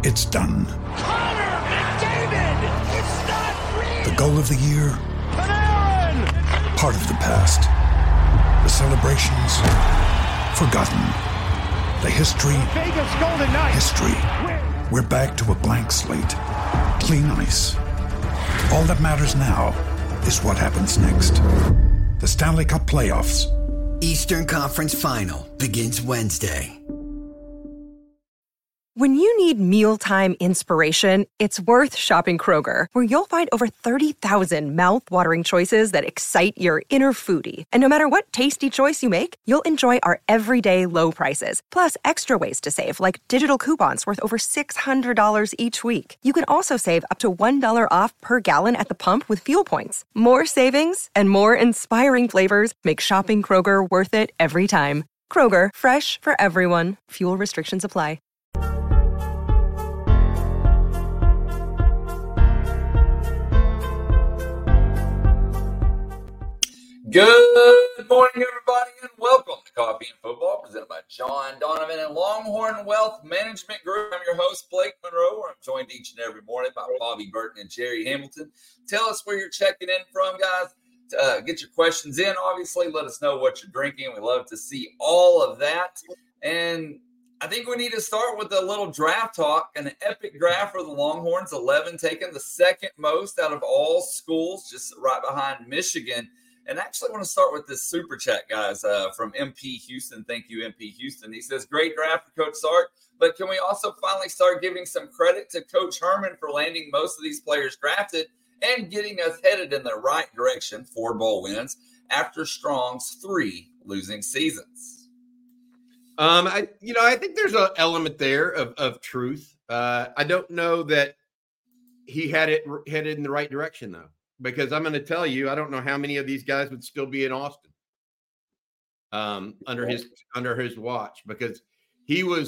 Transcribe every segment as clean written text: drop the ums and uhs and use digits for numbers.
It's done. Connor McDavid! It's not real! The goal of the year? Panarin! Part of the past. The celebrations? Forgotten. The history? Vegas Golden Knights! History. We're back to a blank slate. Clean ice. All that matters now is what happens next. The Stanley Cup Playoffs. Eastern Conference Final begins Wednesday. When you need mealtime inspiration, it's worth shopping Kroger, where you'll find over 30,000 mouth-watering choices that excite your inner foodie. And no matter what tasty choice you make, you'll enjoy our everyday low prices, plus extra ways to save, like digital coupons worth over $600 each week. You can also save up to $1 off per gallon at the pump with fuel points. More savings and more inspiring flavors make shopping Kroger worth it every time. Kroger, fresh for everyone. Fuel restrictions apply. Good morning, everybody, and welcome to Coffee and Football, presented by John Donovan and Longhorn Wealth Management Group. I'm your host, Blake Monroe, where I'm joined each and every morning by Bobby Burton and Jerry Hamilton. Tell us where you're checking in from, guys. Get your questions in, obviously. Let us know what you're drinking. We love to see all of that. And I think we need to start with a little draft talk. An epic draft for the Longhorns, 11 taken, the second most out of all schools, just right behind Michigan. And I actually want to start with this super chat, guys, from MP Houston. Thank you, MP Houston. He says, great draft for Coach Sark, but can we also finally start giving some credit to Coach Herman for landing most of these players drafted and getting us headed in the right direction, 4 bowl wins, after Strong's 3 losing seasons? I think there's an element there of truth. I don't know that he had it headed in the right direction, though. Because I'm going to tell you, I don't know how many of these guys would still be in Austin under his watch, because he was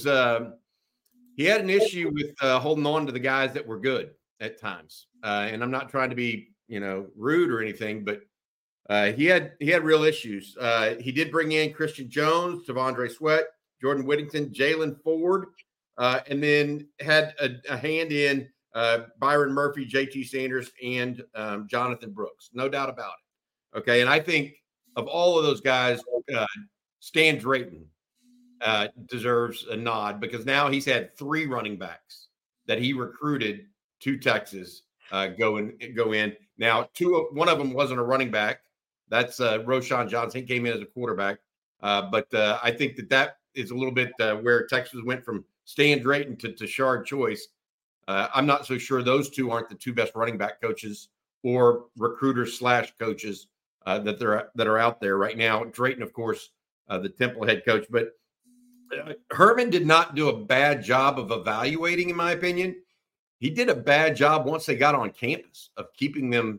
he had an issue with holding on to the guys that were good at times. And I'm not trying to be rude or anything, but he had real issues. He did bring in Christian Jones, Tavondre Sweat, Jordan Whittington, Jalen Ford, and then had a hand in Byron Murphy, JT Sanders, and Jonathan Brooks. No doubt about it. Okay. And I think of all of those guys, Stan Drayton deserves a nod, because now he's had 3 running backs that he recruited to Texas go in. Now, one of them wasn't a running back. That's Roschon Johnson. He came in as a quarterback. But I think that is a little bit where Texas went from Stan Drayton to Tashard Choice. I'm not so sure those two aren't the 2 best running back coaches or recruiters / coaches that are out there right now. Drayton, of course, the Temple head coach, but Herman did not do a bad job of evaluating, in my opinion. He did a bad job once they got on campus of keeping them.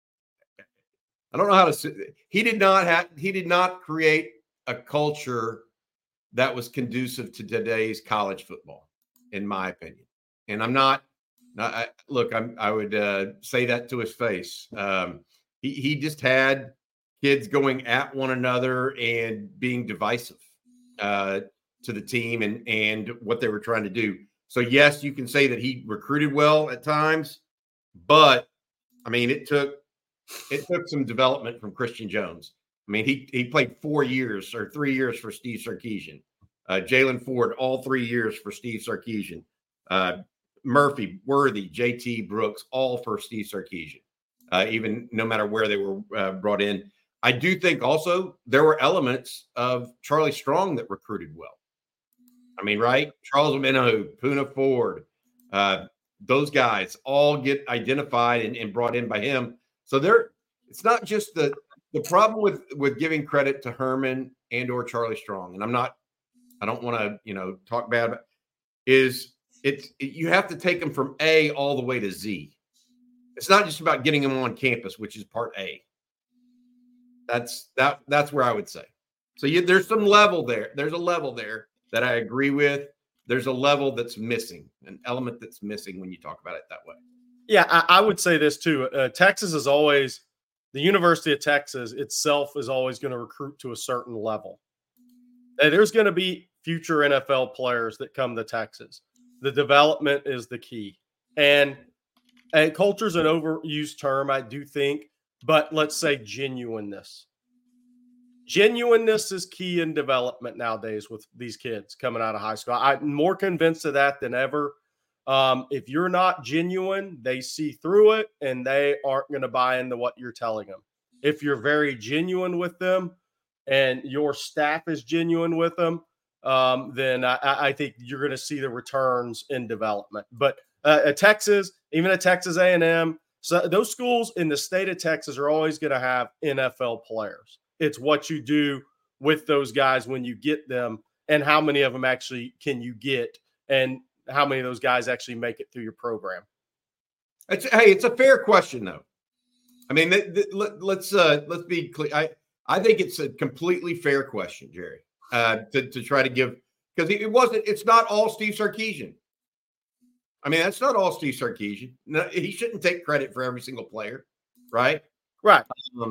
I don't know how to say. He did not create a culture that was conducive to today's college football, in my opinion. And I'm not look, I would say that to his face. He just had kids going at one another and being divisive to the team and what they were trying to do. So, yes, you can say that he recruited well at times, but, I mean, it took some development from Christian Jones. I mean, he played 4 years or 3 years for Steve Sarkisian. Jalen Ford, all 3 years for Steve Sarkisian. Murphy, Worthy, JT, Brooks, all for Steve Sarkisian, even no matter where they were brought in. I do think also there were elements of Charlie Strong that recruited well. I mean, right? Charles Omenihu, Poona Ford, those guys all get identified and brought in by him. So it's not just the problem with giving credit to Herman and or Charlie Strong. And I don't want to, talk bad about you have to take them from A all the way to Z. It's not just about getting them on campus, which is part A. That's where I would say. So there's some level there. There's a level there that I agree with. There's a level that's missing, an element that's missing when you talk about it that way. Yeah, I would say this too. Texas is always – the University of Texas itself is always going to recruit to a certain level. And there's going to be future NFL players that come to Texas. The development is the key. And culture is an overused term, I do think, but let's say genuineness. Genuineness is key in development nowadays with these kids coming out of high school. I'm more convinced of that than ever. If you're not genuine, they see through it and they aren't going to buy into what you're telling them. If you're very genuine with them and your staff is genuine with them, then I think you're going to see the returns in development. But at Texas, even at Texas A&M, so those schools in the state of Texas are always going to have NFL players. It's what you do with those guys when you get them and how many of them actually can you get and how many of those guys actually make it through your program. It's a fair question, though. I mean, let's be clear. I think it's a completely fair question, Jerry, to try to give, because it's not all Steve Sarkisian. I mean, that's not all Steve Sarkisian. No, he shouldn't take credit for every single player, right? Right.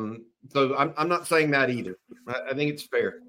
So I'm not saying that either. I think it's fair.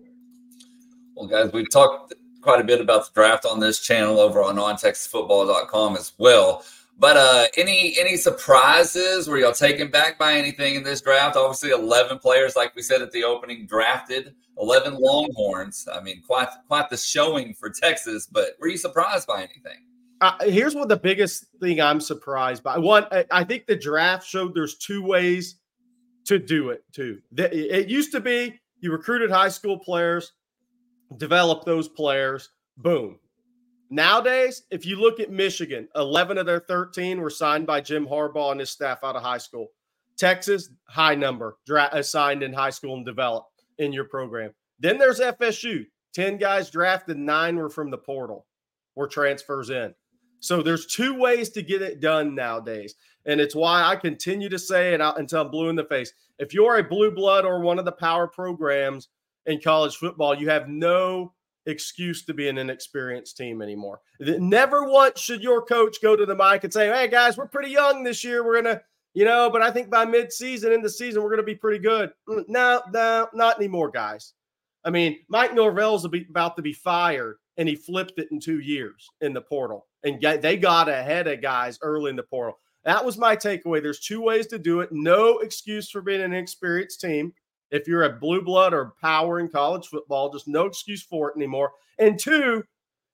Well, guys, we've talked quite a bit about the draft on this channel over on ontexasfootball.com as well. But any surprises? Were y'all taken back by anything in this draft? Obviously, 11 players, like we said at the opening, drafted. 11 Longhorns. I mean, quite the showing for Texas. But were you surprised by anything? Here's what the biggest thing I'm surprised by. One, I think the draft showed there's two ways to do it, too. It used to be you recruited high school players, develop those players, boom. Nowadays, if you look at Michigan, 11 of their 13 were signed by Jim Harbaugh and his staff out of high school. Texas, high number, signed in high school and developed in your program. Then there's FSU. 10 guys drafted, 9 were from the portal or transfers in. So there's two ways to get it done nowadays. And it's why I continue to say it until I'm blue in the face. If you're a blue blood or one of the power programs in college football, you have no excuse to be an inexperienced team anymore. Never once should your coach go to the mic and say, hey, guys, we're pretty young this year. We're going to, but I think by mid-season, in the season, we're going to be pretty good. No, not anymore, guys. I mean, Mike Norvell's about to be fired, and he flipped it in 2 years in the portal. And they got ahead of guys early in the portal. That was my takeaway. There's two ways to do it. No excuse for being an inexperienced team. If you're a blue blood or power in college football, just no excuse for it anymore. And two,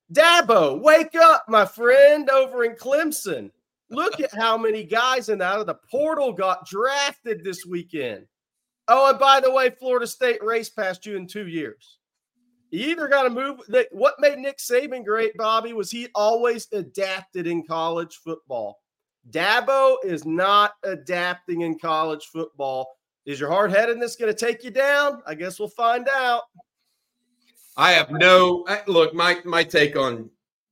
Dabo, wake up, my friend, over in Clemson. Look at how many guys out of the portal got drafted this weekend. Oh, and by the way, Florida State raced past you in 2 years. You either got to move. What made Nick Saban great, Bobby, was he always adapted in college football. Dabo is not adapting in college football. Is your hard-headedness going to take you down? I guess we'll find out. I have look. My take on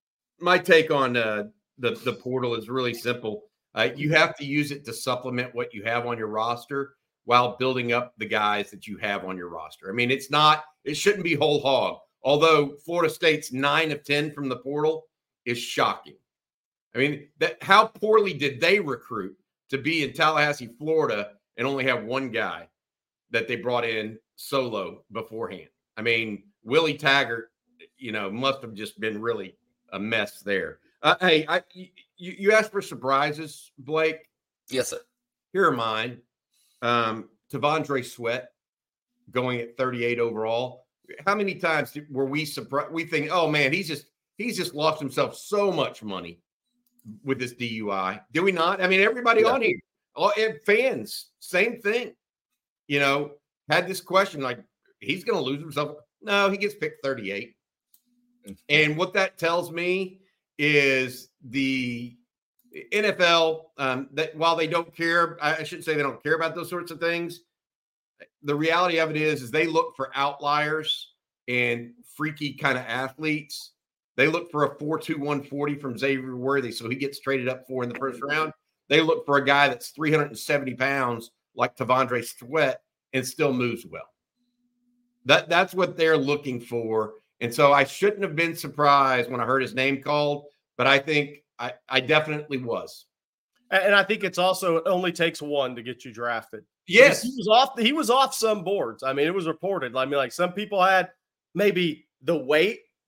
the portal is really simple. You have to use it to supplement what you have on your roster while building up the guys that you have on your roster. I mean, it shouldn't be whole hog. Although Florida State's 9 of 10 from the portal is shocking. I mean, how poorly did they recruit to be in Tallahassee, Florida, and only have one guy that they brought in solo beforehand? I mean, Willie Taggart, must have just been really a mess there. Hey, you asked for surprises, Blake. Yes, sir. Here are mine. T'Vondre Sweat going at 38 overall. How many times were we surprised? We think, oh man, he's just lost himself so much money with this DUI. Did we not? I mean, everybody on here, all fans, same thing. Had this question like he's going to lose himself. No, he gets picked 38. And what that tells me is the NFL, that while they don't care, I shouldn't say they don't care about those sorts of things. The reality of it is they look for outliers and freaky kind of athletes. They look for a 4.2 140 from Xavier Worthy, so he gets traded up for in the first round. They look for a guy that's 370 pounds like T'Vondre Sweat and still moves well. That's what they're looking for. And so I shouldn't have been surprised when I heard his name called, but I think I definitely was. And I think it's also, it only takes one to get you drafted. Yes. He was off some boards. I mean, it was reported. I mean, like some people had maybe the weight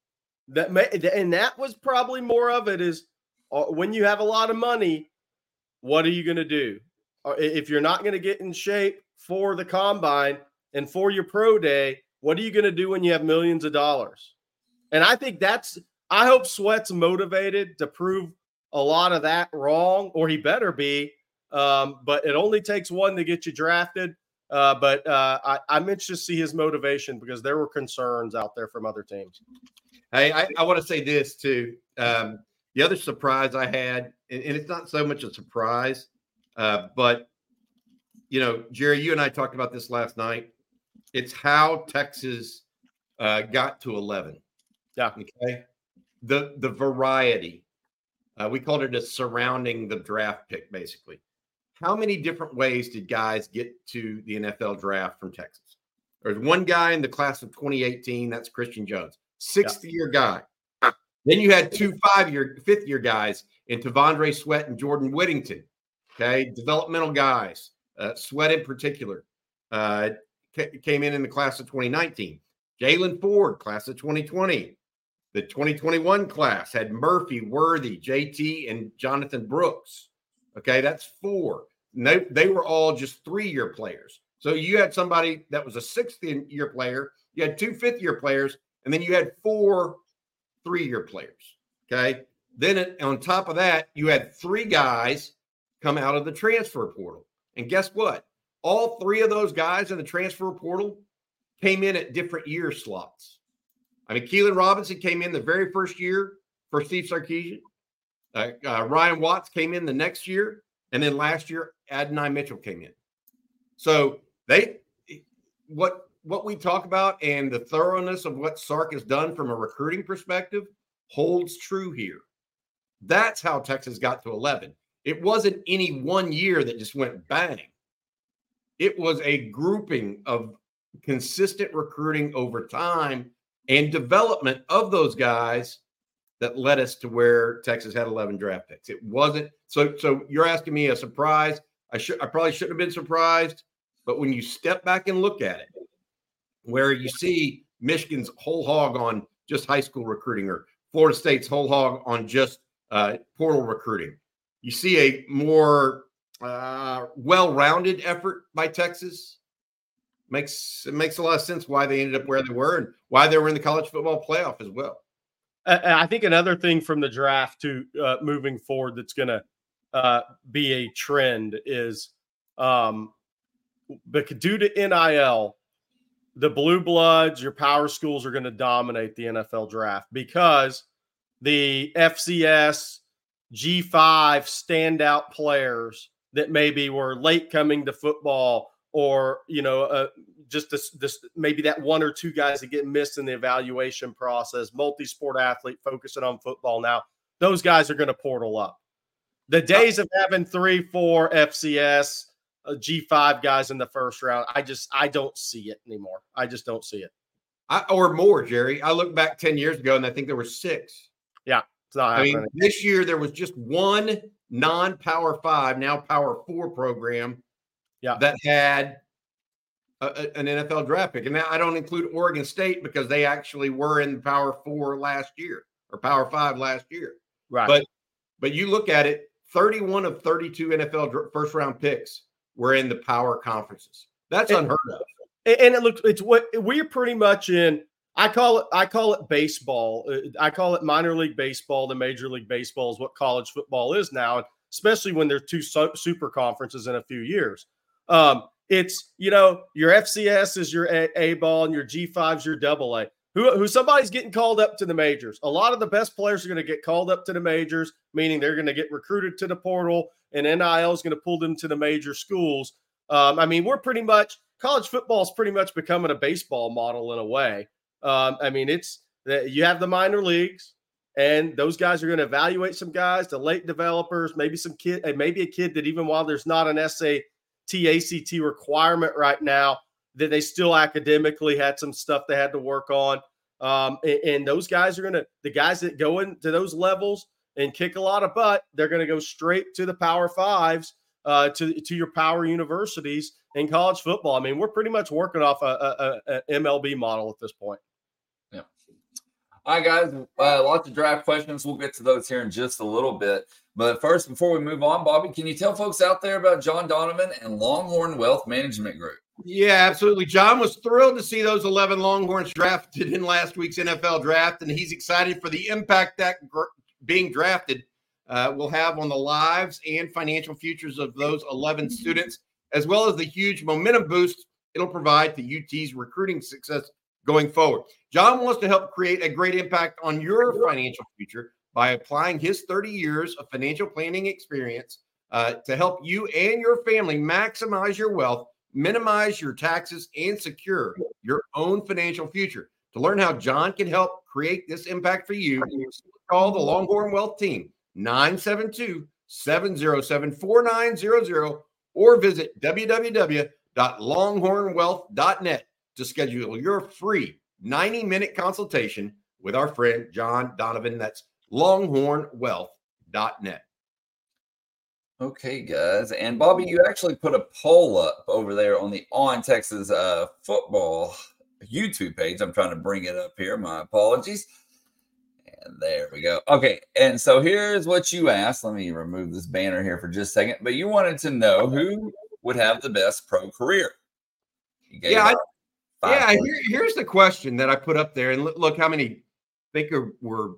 And that was probably more of it is when you have a lot of money, what are you going to do? If you're not going to get in shape for the combine and for your pro day, what are you going to do when you have millions of dollars? And I think I hope Sweat's motivated to prove a lot of that wrong, or he better be. But it only takes one to get you drafted. But I'm interested to see his motivation because there were concerns out there from other teams. Hey, I want to say this too. The other surprise I had, and it's not so much a surprise, but, Jerry, you and I talked about this last night. It's how Texas got to 11. Yeah. Okay. The variety. We called it a surrounding the draft pick, basically. How many different ways did guys get to the NFL draft from Texas? There's one guy in the class of 2018. That's Christian Jones, sixth-year guy. Then you had two fifth-year guys in Tavondre Sweat and Jordan Whittington. Okay, developmental guys. Sweat in particular came in the class of 2019. Jalen Ford, class of 2020. The 2021 class had Murphy, Worthy, JT, and Jonathan Brooks. Okay, that's 4. They were all just 3-year players. So you had somebody that was a 6th-year player. You had 2 5th-year players, and then you had 4 3-year players. Okay. Then on top of that, you had 3 guys come out of the transfer portal. And guess what? All 3 of those guys in the transfer portal came in at different year slots. I mean, Keelan Robinson came in the very first year for Steve Sarkisian. Ryan Watts came in the next year. And then last year, Adonai Mitchell came in. So what we talk about and the thoroughness of what Sark has done from a recruiting perspective holds true here. That's how Texas got to 11. It wasn't any one year that just went bang. It was a grouping of consistent recruiting over time and development of those guys that led us to where Texas had 11 draft picks. It wasn't so you're asking me a surprise. I probably shouldn't have been surprised, but when you step back and look at it, where you see Michigan's whole hog on just high school recruiting or Florida State's whole hog on just portal recruiting, you see a more well-rounded effort by Texas. It makes a lot of sense why they ended up where they were and why they were in the college football playoff as well. I think another thing from the draft to moving forward that's going to be a trend is but due to NIL, the blue bloods, your power schools are going to dominate the NFL draft because the FCS G5 standout players that maybe were late coming to football or, just this maybe that 1 or 2 guys that get missed in the evaluation process, multi-sport athlete focusing on football now, those guys are going to portal up. The days of having 3, 4 FCS G5 guys in the first round, I don't see it anymore. I just don't see it. Or more, Jerry. I look back 10 years ago, and I think there were 6. Yeah, it's not happening. This year there was just one non-Power 5, now Power 4 program that had an NFL draft pick. And now I don't include Oregon State because they actually were in Power 4 last year or Power 5 last year. Right. But you look at it, 31 of 32 NFL first-round picks were in the power conferences. That's unheard of. And it's what we're pretty much in. I call it baseball. I call it minor league baseball. The Major League Baseball is what college football is now, especially when there's 2 super conferences in a few years. It's, your FCS is your A ball and your G5 is your AA. Who somebody's getting called up to the majors. A lot of the best players are going to get called up to the majors, meaning they're going to get recruited to the portal, and NIL is going to pull them to the major schools. We're pretty much – college football is pretty much becoming a baseball model in a way. You have the minor leagues, and those guys are going to evaluate some guys, the late developers, maybe a kid that even while there's not an SAT, ACT requirement right now, that they still academically had some stuff they had to work on. And those guys the guys that go into those levels and kick a lot of butt, they're going to go straight to the Power 5s, to your power universities in college football. We're pretty much working off a MLB model at this point. Yeah. All right, guys, lots of draft questions. We'll get to those here in just a little bit. But first, before we move on, Bobby, can you tell folks out there about John Donovan and Longhorn Wealth Management Group? Yeah, absolutely. John was thrilled to see those 11 Longhorns drafted in last week's NFL draft, and he's excited for the impact that being drafted will have on the lives and financial futures of those 11 students, as well as the huge momentum boost it'll provide to UT's recruiting success going forward. John wants to help create a great impact on your financial future by applying his 30 years of financial planning experience to help you and your family maximize your wealth, minimize your taxes, and secure your own financial future. To learn how John can help create this impact for you, call the Longhorn Wealth Team, 972-707-4900, or visit www.longhornwealth.net to schedule your free 90-minute consultation with our friend John Donovan. That's longhornwealth.net. Okay, guys. And Bobby, you actually put a poll up over there on the On Texas Football YouTube page. I'm trying to bring it up here. My apologies. And there we go. Okay. And so here's what you asked. Let me remove this banner here for just a second. But you wanted to know who would have the best pro career. Here's the question that I put up there. And look how many, I think were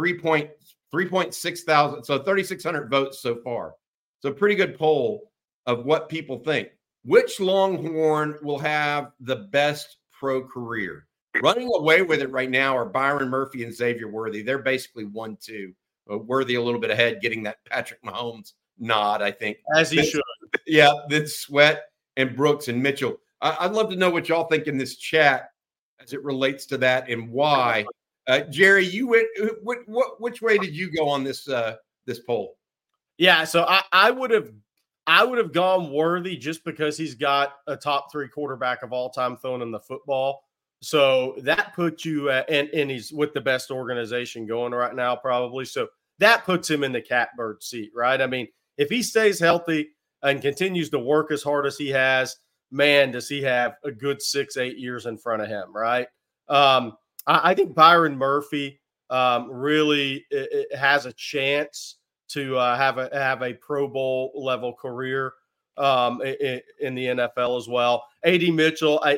3.6 thousand. So 3,600 votes so far. So a pretty good poll of what people think. Which Longhorn will have the best pro career? Running away with it right now are Byron Murphy and Xavier Worthy. They're basically 1-2. Worthy a little bit ahead, getting that Patrick Mahomes nod, I think. As he should. Yeah, then Sweat and Brooks and Mitchell. I'd love to know what y'all think in this chat as it relates to that and why. Jerry, you went. Which way did you go on this this poll? Yeah, so I would have gone Worthy just because he's got a top 3 quarterback of all time throwing him the football. So that puts you and he's with the best organization going right now, probably. So that puts him in the catbird seat, right? I mean, if he stays healthy and continues to work as hard as he has, man, does he have a good 6-8 years in front of him, right? I think Byron Murphy really has a chance to have a Pro Bowl level career in the NFL as well. A.D. Mitchell, I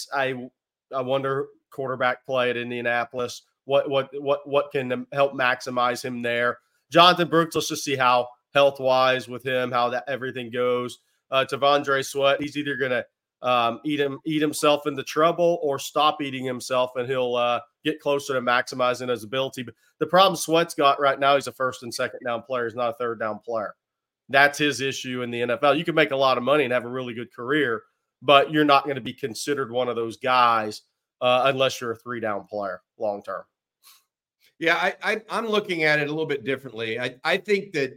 wonder quarterback play at Indianapolis. What can help maximize him there? Jonathan Brooks, let's just see how health-wise with him, how that everything goes. T'Vondre Sweat, he's either going to eat himself into trouble or stop eating himself, and he'll get closer to maximizing his ability. But the problem Sweat's got right now, he's a first and second down player. He's not a third down player. That's his issue in the NFL. You can make a lot of money and have a really good career, but you're not going to be considered one of those guys unless you're a 3-down player long term. Yeah, I'm looking at it a little bit differently. I think that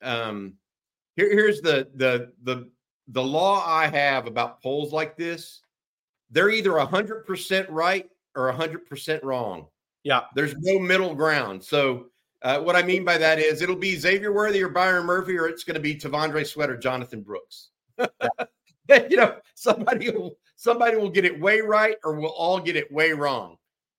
here's the law I have about polls like this. They're either 100% right or 100% wrong. Yeah. There's no middle ground. So what I mean by that is it'll be Xavier Worthy or Byron Murphy, or it's going to be T'Vondre Sweat or Jonathan Brooks. Somebody will get it way right, or we'll all get it way wrong.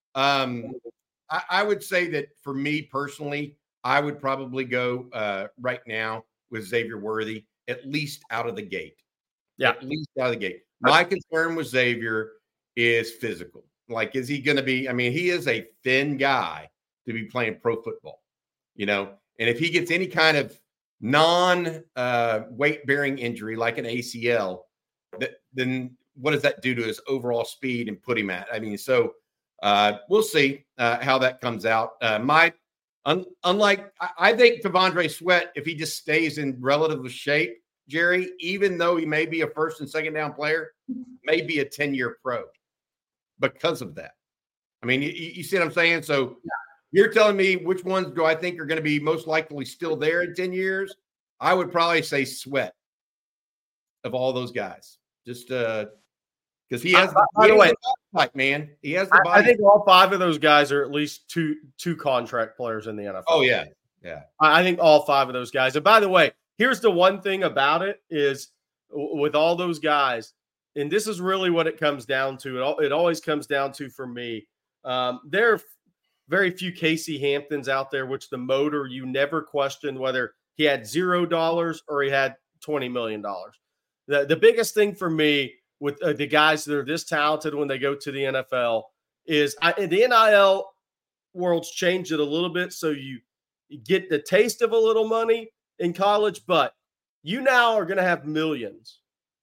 I would say that for me personally, I would probably go right now with Xavier Worthy, at least out of the gate. Yeah. At least out of the gate. My concern with Xavier is physical. Like, is he going to be, I mean, he is a thin guy to be playing pro football, and if he gets any kind of non-weight-bearing injury like an ACL, then what does that do to his overall speed and put him at? I mean, so we'll see how that comes out. I think T'Vondre Sweat, if he just stays in relative shape, Jerry, even though he may be a first and second down player, may be a 10-year pro because of that. I mean, you see what I'm saying? So you're telling me which ones do I think are going to be most likely still there in 10 years? I would probably say Sweat of all those guys, just because he has the body type, man. He has the body. I think all 5 of those guys are at least two contract players in the NFL. Oh, yeah. I think all 5 of those guys. And by the way, here's the one thing about it is with all those guys, and this is really what it comes down to. It always comes down to, for me, very few Casey Hamptons out there, which the motor, you never questioned whether he had $0 or he had $20 million. The biggest thing for me with the guys that are this talented when they go to the NFL is the NIL world's changed it a little bit. So you get the taste of a little money in college, but you now are going to have millions.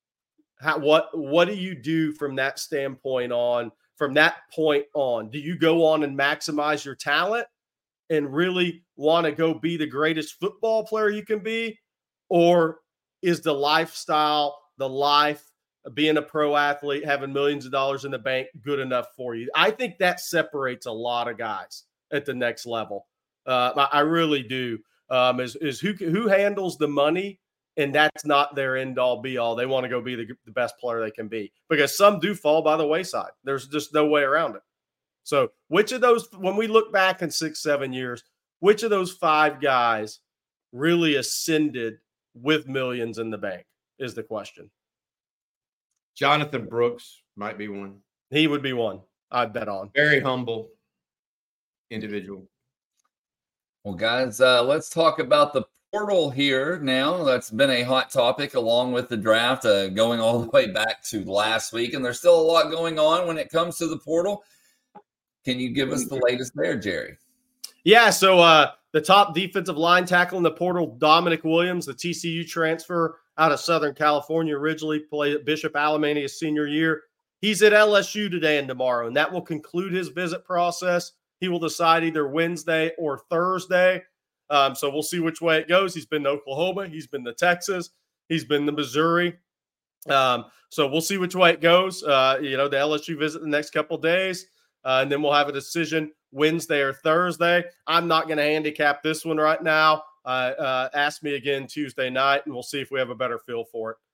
What do you do from that standpoint on? From that point on, do you go on and maximize your talent and really want to go be the greatest football player you can be? Or is the lifestyle, the life of being a pro athlete, having millions of dollars in the bank good enough for you? I think that separates a lot of guys at the next level. I really do. Is who handles the money, and that's not their end all be all. They want to go be the best player they can be, because some do fall by the wayside. There's just no way around it. So which of those, when we look back in 6-7 years, which of those 5 guys really ascended with millions in the bank is the question. Jonathan Brooks might be one. He would be one I'd bet on. Very humble individual. Well, guys, let's talk about the portal here now. That's been a hot topic along with the draft going all the way back to last week. And there's still a lot going on when it comes to the portal. Can you give us the latest there, Jerry? Yeah, so the top defensive line tackle in the portal, Dominic Williams, the TCU transfer out of Southern California, originally played at Bishop Alemany his senior year. He's at LSU today and tomorrow, and that will conclude his visit process. He will decide either Wednesday or Thursday. So we'll see which way it goes. He's been to Oklahoma. He's been to Texas. He's been to Missouri. So we'll see which way it goes. The LSU visit the next couple of days, and then we'll have a decision Wednesday or Thursday. I'm not going to handicap this one right now. Ask me again Tuesday night, and we'll see if we have a better feel for it.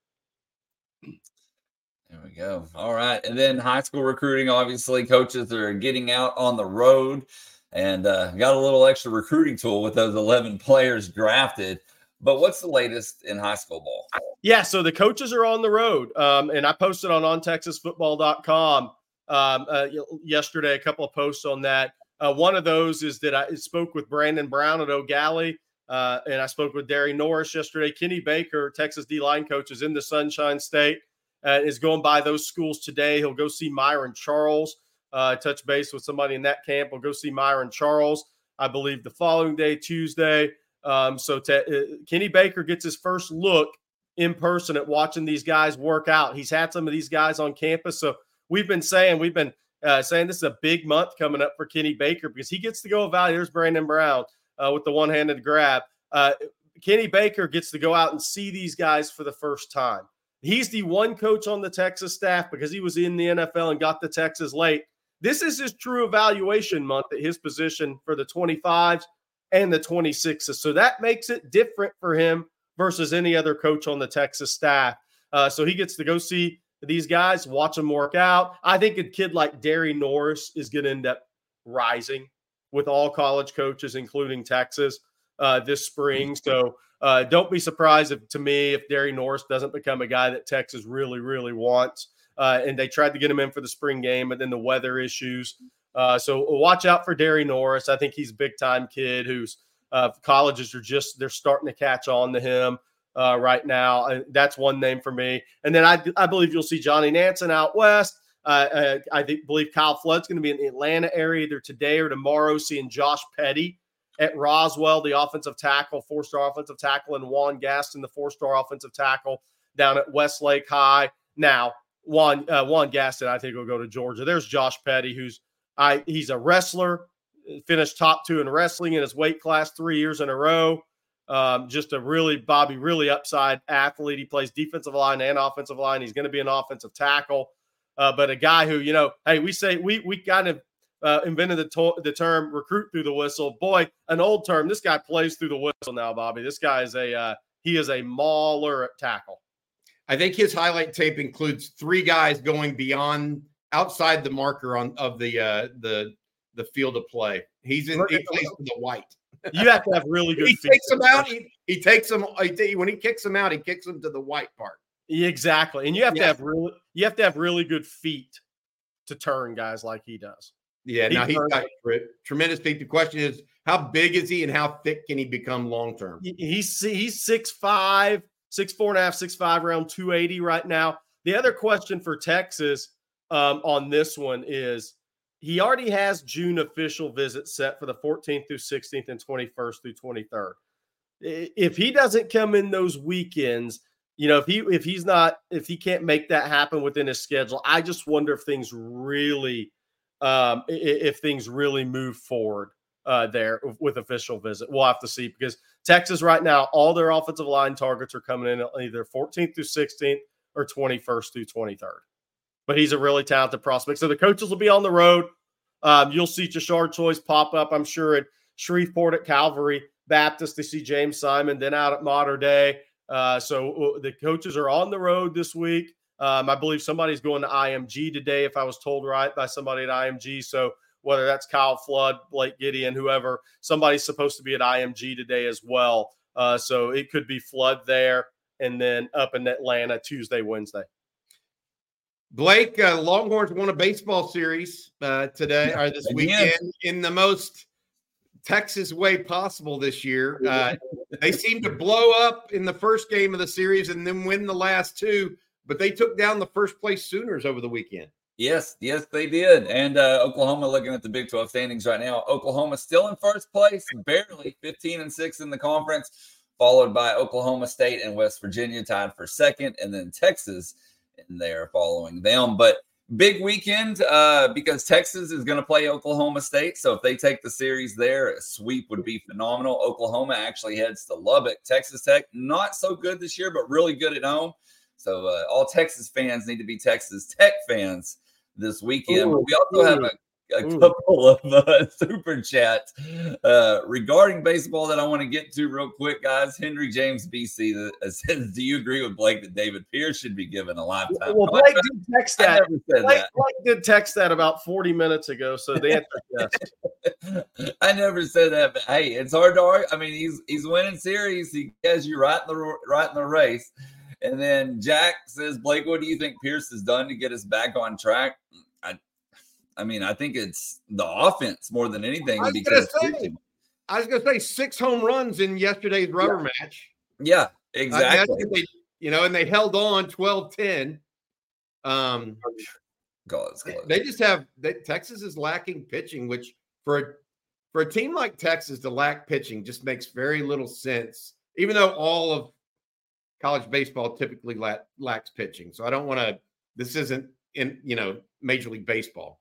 There we go. All right. And then high school recruiting, obviously, coaches are getting out on the road and got a little extra recruiting tool with those 11 players drafted. But what's the latest in high school ball? Yeah, so the coaches are on the road. And I posted on ontexasfootball.com yesterday a couple of posts on that. One of those is that I spoke with Brandon Brown at O'Galley, and I spoke with Derry Norris yesterday. Kenny Baker, Texas D-line coach, is in the Sunshine State. Is going by those schools today. He'll go see Myron Charles, touch base with somebody in that camp. We'll go see Myron Charles, I believe, the following day, Tuesday. Kenny Baker gets his first look in person at watching these guys work out. He's had some of these guys on campus. So we've been saying this is a big month coming up for Kenny Baker because he gets to go evaluate. There's Brandon Brown with the one-handed grab. Kenny Baker gets to go out and see these guys for the first time. He's the one coach on the Texas staff because he was in the NFL and got to Texas late. This is his true evaluation month at his position for the 25s and the 26s. So that makes it different for him versus any other coach on the Texas staff. So he gets to go see these guys, watch them work out. I think a kid like Derry Norris is going to end up rising with all college coaches, including Texas, this spring. So don't be surprised if Derry Norris doesn't become a guy that Texas really, really wants. And they tried to get him in for the spring game, but then the weather issues. So watch out for Derry Norris. I think he's a big-time kid who's colleges they're starting to catch on to him right now. And that's one name for me. And then I believe you'll see Johnny Nansen out west. I believe Kyle Flood's going to be in the Atlanta area either today or tomorrow, seeing Josh Petty at Roswell, the offensive tackle, 4-star offensive tackle, and Juan Gaston, the 4-star offensive tackle down at Westlake High. Now, Juan Gaston, I think, will go to Georgia. There's Josh Petty, he's a wrestler, finished top 2 in wrestling in his weight class 3 years in a row. Just a really upside athlete. He plays defensive line and offensive line. He's going to be an offensive tackle. But a guy who, we say we kind of invented the term recruit through the whistle. Boy, an old term. This guy plays through the whistle now, Bobby. This guy is he is a mauler at tackle. I think his highlight tape includes 3 guys going outside the marker of the field of play. He plays for the white. You have to have really good. He takes them out. He takes them when he kicks them out. He kicks them to the white part. Exactly, and you have to have really good feet to turn guys like he does. Yeah, now he's got tremendous feet. The question is, how big is he and how thick can he become long term? He's 6'5", 6'4.5", 6'5", around 280 right now. The other question for Texas on this one is he already has June official visits set for the 14th through 16th and 21st through 23rd. If he doesn't come in those weekends, if he can't make that happen within his schedule, I just wonder if things really move forward there with official visit. We'll have to see, because Texas right now, all their offensive line targets are coming in either 14th through 16th or 21st through 23rd. But he's a really talented prospect. So the coaches will be on the road. You'll see Jashard Choice pop up, I'm sure, at Shreveport at Calvary Baptist. They see James Simon, then out at Mater Dei. So the coaches are on the road this week. I believe somebody's going to IMG today, if I was told right by somebody at IMG. So whether that's Kyle Flood, Blake Gideon, whoever, somebody's supposed to be at IMG today as well. So it could be Flood there, and then up in Atlanta Tuesday, Wednesday. Blake, Longhorns won a baseball series today or this weekend in the most Texas way possible this year. They seemed to blow up in the first game of the series and then win the last two, but they took down the first place Sooners over the weekend. Yes, they did. And Oklahoma, looking at the Big 12 standings right now, Oklahoma still in first place, barely 15-6 in the conference, followed by Oklahoma State and West Virginia tied for second, and then Texas in there following them. But big weekend because Texas is going to play Oklahoma State. So if they take the series there, a sweep would be phenomenal. Oklahoma actually heads to Lubbock. Texas Tech, not so good this year, but really good at home. So all Texas fans need to be Texas Tech fans this weekend. But we also have a couple of super chats regarding baseball that I want to get to real quick, guys. Henry James BC says, do you agree with Blake that David Pierce should be given a lifetime? Well, Blake did text that. Blake did text that about 40 minutes ago, so the answer is yes. I never said that, but hey, it's hard to argue. I mean, he's winning series. He has you right in the race. And then Jack says, Blake, what do you think Pierce has done to get us back on track? I mean, I think it's the offense more than anything. I was going to say 6 home runs in yesterday's rubber match. Yeah, exactly. And they held on 12-10. They just have Texas is lacking pitching, which for a team like Texas to lack pitching just makes very little sense, even though all of college baseball typically lacks pitching. So I don't want to – this isn't in, Major League Baseball.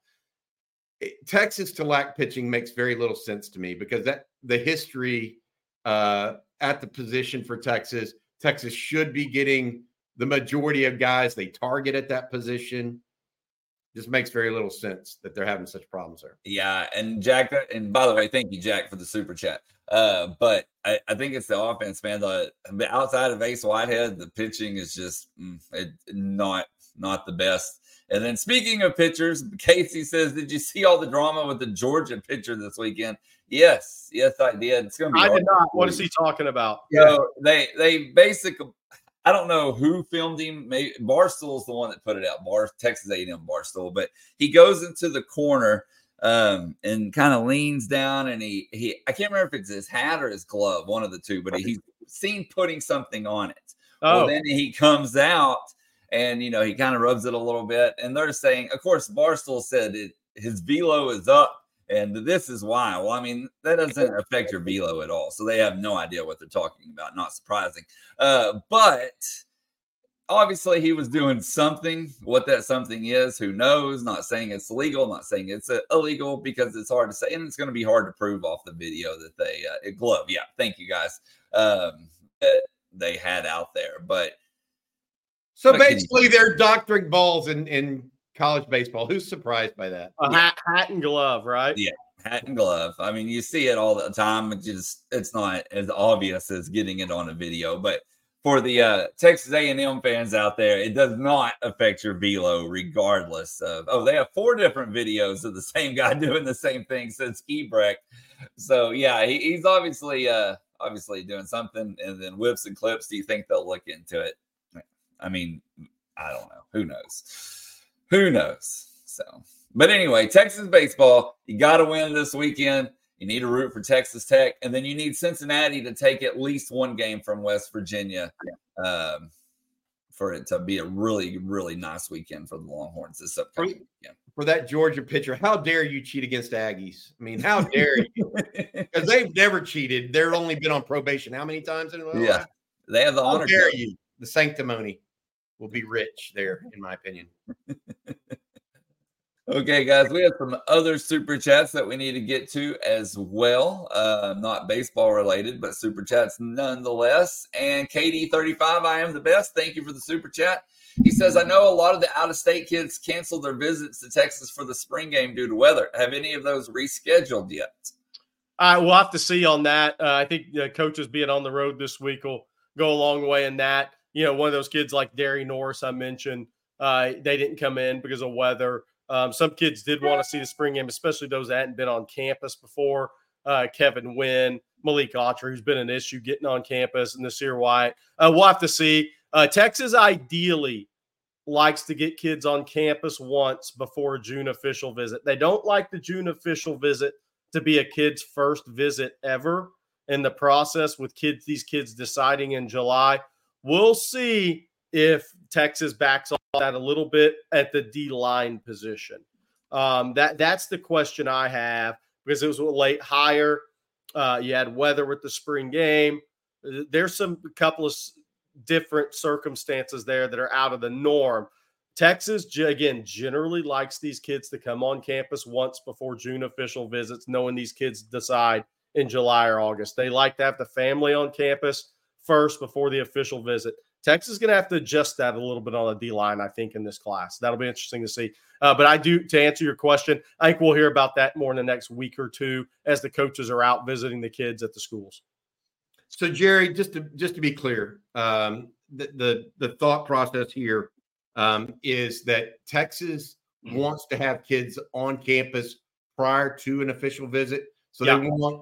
Texas to lack pitching makes very little sense to me, because the history at the position for Texas should be getting the majority of guys they target at that position. Just makes very little sense that they're having such problems there. Yeah, and Jack, and by the way, thank you, Jack, for the super chat. But I think it's the offense, man. Outside of Ace Whitehead, the pitching is just not the best. And then speaking of pitchers, Casey says, did you see all the drama with the Georgia pitcher this weekend? Yes, I did. It's going to be I did not. What is he talking about? So they basically, I don't know who filmed him. Maybe Barstool's the one that put it out. Texas A&M Barstool. But he goes into the corner and kind of leans down, and he I can't remember if it's his hat or his glove, one of the two, but he's seen putting something on it. Well, then he comes out, and, he kind of rubs it a little bit. And they're saying, of course, Barstool said his velo is up, and this is why. Well, I mean, that doesn't affect your velo at all. So they have no idea what they're talking about. Not surprising. But obviously he was doing something. What that something is, who knows? Not saying it's legal, not saying it's illegal, because it's hard to say. And it's going to be hard to prove off the video that they glove. Yeah, thank you, guys, that they had out there. But so basically, they're doctoring balls in college baseball. Who's surprised by that? Hat and glove, right? Yeah, hat and glove. I mean, you see it all the time. It's not as obvious as getting it on a video. But for the Texas A&M fans out there, it does not affect your velo, regardless of. Oh, they have 4 different videos of the same guy doing the same thing since Ebrecht. So yeah, he's obviously doing something. And then whips and clips. Do you think they'll look into it? I mean, I don't know. Who knows? So, But anyway, Texas baseball, you got to win this weekend. You need to root for Texas Tech, and then you need Cincinnati to take at least one game from West Virginia for it to be a really, really nice weekend for the Longhorns this upcoming weekend. For that Georgia pitcher, how dare you cheat against Aggies? I mean, how dare you? Because they've never cheated. They've only been on probation how many times in a row? Yeah, they have the honor. How dare you? The sanctimony will be rich there, in my opinion. Okay, guys, we have some other super chats that we need to get to as well. Not baseball related, but super chats nonetheless. And KD35, I am the best. Thank you for the super chat. He says, I know a lot of the out-of-state kids canceled their visits to Texas for the spring game due to weather. Have any of those rescheduled yet? We'll have to see on that. I think coaches being on the road this week will go a long way in that. You know, one of those kids like Derry Norris I mentioned, they didn't come in because of weather. Some kids did want to see the spring game, especially those that hadn't been on campus before. Kevin Wynn, Malik Autry, who's been an issue getting on campus, and Nasir Wyatt. We'll have to see. Texas ideally likes to get kids on campus once before a June official visit. They don't like the June official visit to be a kid's first visit ever in the process with these kids deciding in July. We'll see if Texas backs off that a little bit at the D-line position. That's the question I have, because it was a late hire. You had weather with the spring game. There's a couple of different circumstances there that are out of the norm. Texas, again, generally likes these kids to come on campus once before June official visits, knowing these kids decide in July or August. They like to have the family on campus first before the official visit. Texas is going to have to adjust that a little bit on the D-line, I think, in this class. That'll be interesting to see. But I do, to answer your question, I think we'll hear about that more in the next week or two as the coaches are out visiting the kids at the schools. So, Jerry, just to be clear, the thought process here is that Texas wants to have kids on campus prior to an official visit. So they want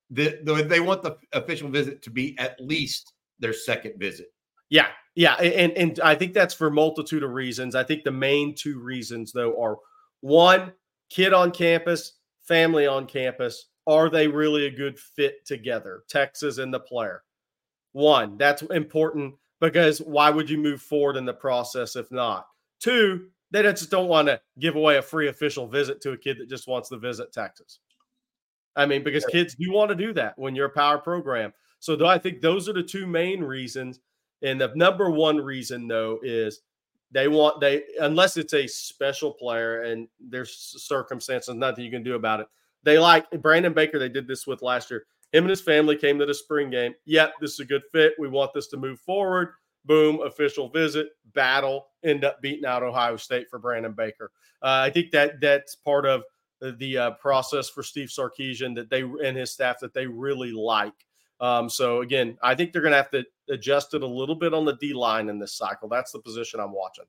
the official visit to be at least their second visit. Yeah. And I think that's for a multitude of reasons. I think the main two reasons, though, are one, kid on campus, family on campus. Are they really a good fit together, Texas and the player? One, that's important, because why would you move forward in the process if not? Two, they just don't want to give away a free official visit to a kid that just wants to visit Texas. I mean, because kids do want to do that when you're a power program. So I think those are the two main reasons. And the number one reason, though, is unless it's a special player and there's circumstances, nothing you can do about it. They like Brandon Baker. They did this with last year. Him and his family came to the spring game. Yep, this is a good fit. We want this to move forward. Boom, official visit, battle, end up beating out Ohio State for Brandon Baker. I think that's part of the process for Steve Sarkisian that they and his staff that they really like. So, again, I think they're going to have to adjust it a little bit on the D-line in this cycle. That's the position I'm watching.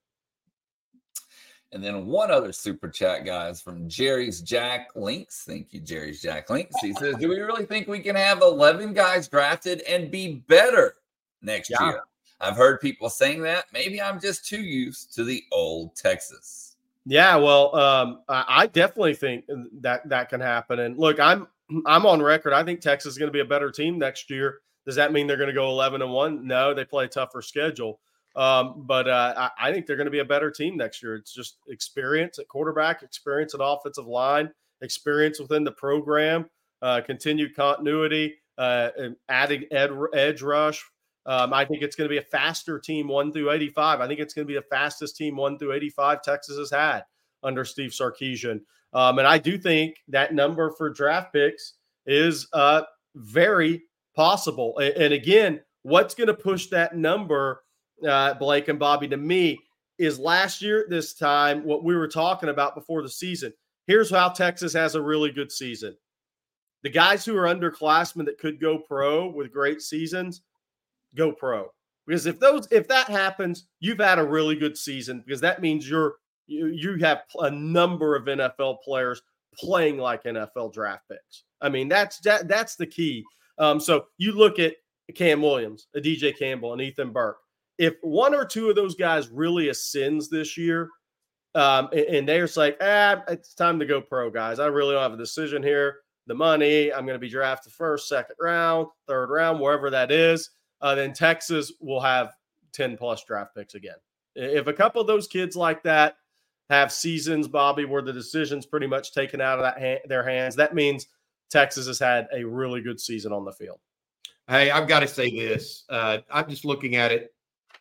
And then one other super chat, guys, from Jerry's Jack Links. Thank you, Jerry's Jack Links. He says, do we really think we can have 11 guys drafted and be better next year? I've heard people saying that. Maybe I'm just too used to the old Texas. Yeah, well, I definitely think that can happen. And look, I'm on record. I think Texas is going to be a better team next year. Does that mean they're going to go 11-1? No, they play a tougher schedule. But I think they're going to be a better team next year. It's just experience at quarterback, experience at offensive line, experience within the program, continued continuity, adding edge rush. I think it's going to be a faster team 1 through 85. I think it's going to be the fastest team 1 through 85 Texas has had under Steve Sarkisian. And I do think that number for draft picks is very possible. And again, what's going to push that number, Blake and Bobby, to me, is last year at this time, what we were talking about before the season. Here's how Texas has a really good season. The guys who are underclassmen that could go pro with great seasons, go pro. Because if that happens, you've had a really good season, because that means you have a number of NFL players playing like NFL draft picks. I mean, that's the key. So you look at Cam Williams, a DJ Campbell, and Ethan Burke. If one or two of those guys really ascends this year, And they're just like, it's time to go pro, guys. I really don't have a decision here. The money, I'm going to be drafted first, second round, third round, wherever that is. Then Texas will have 10-plus draft picks again. If a couple of those kids like that have seasons, Bobby, where the decision's pretty much taken out of their hands, that means Texas has had a really good season on the field. Hey, I've got to say this. I'm just looking at it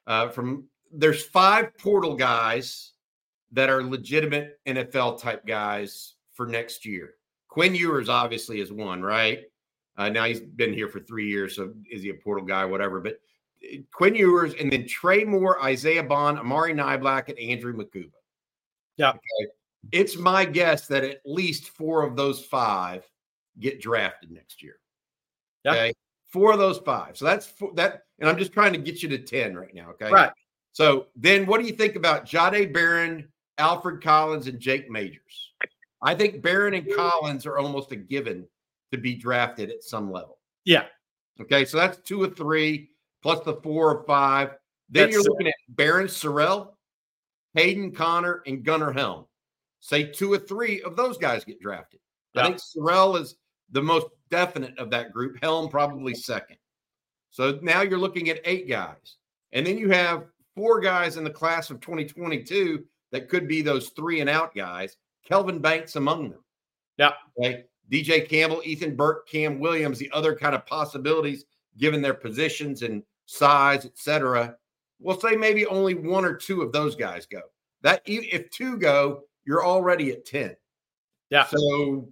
there's 5 portal guys that are legitimate NFL type guys for next year. Quinn Ewers obviously is one, right? Now he's been here for 3 years, so is he a portal guy, whatever. But Quinn Ewers, and then Trey Moore, Isaiah Bond, Amari Niblack, and Andrew Makuba. Yeah. Okay. It's my guess that at least 4 of those 5 get drafted next year. Yeah. Okay. 4 of those 5. So that's that. And I'm just trying to get you to 10 right now. Okay. Right. So then what do you think about Jahdae Barron, Alfred Collins, and Jake Majors? I think Barron and Collins are almost a given to be drafted at some level. Yeah. Okay. So that's 2 of 3 plus the 4 or 5. Then you're looking at Barron Sorrell, Hayden Connor, and Gunnar Helm. Say 2 or 3 of those guys get drafted. Yeah. I think Sorrell is the most definite of that group. Helm probably second. So now you're looking at 8 guys. And then you have 4 guys in the class of 2022 that could be those 3 and out guys. Kelvin Banks among them. Yeah. Okay. DJ Campbell, Ethan Burke, Cam Williams, the other kind of possibilities given their positions and size, et cetera. We'll say maybe only 1 or 2 of those guys go. That if 2 go, you're already at 10. Yeah. So,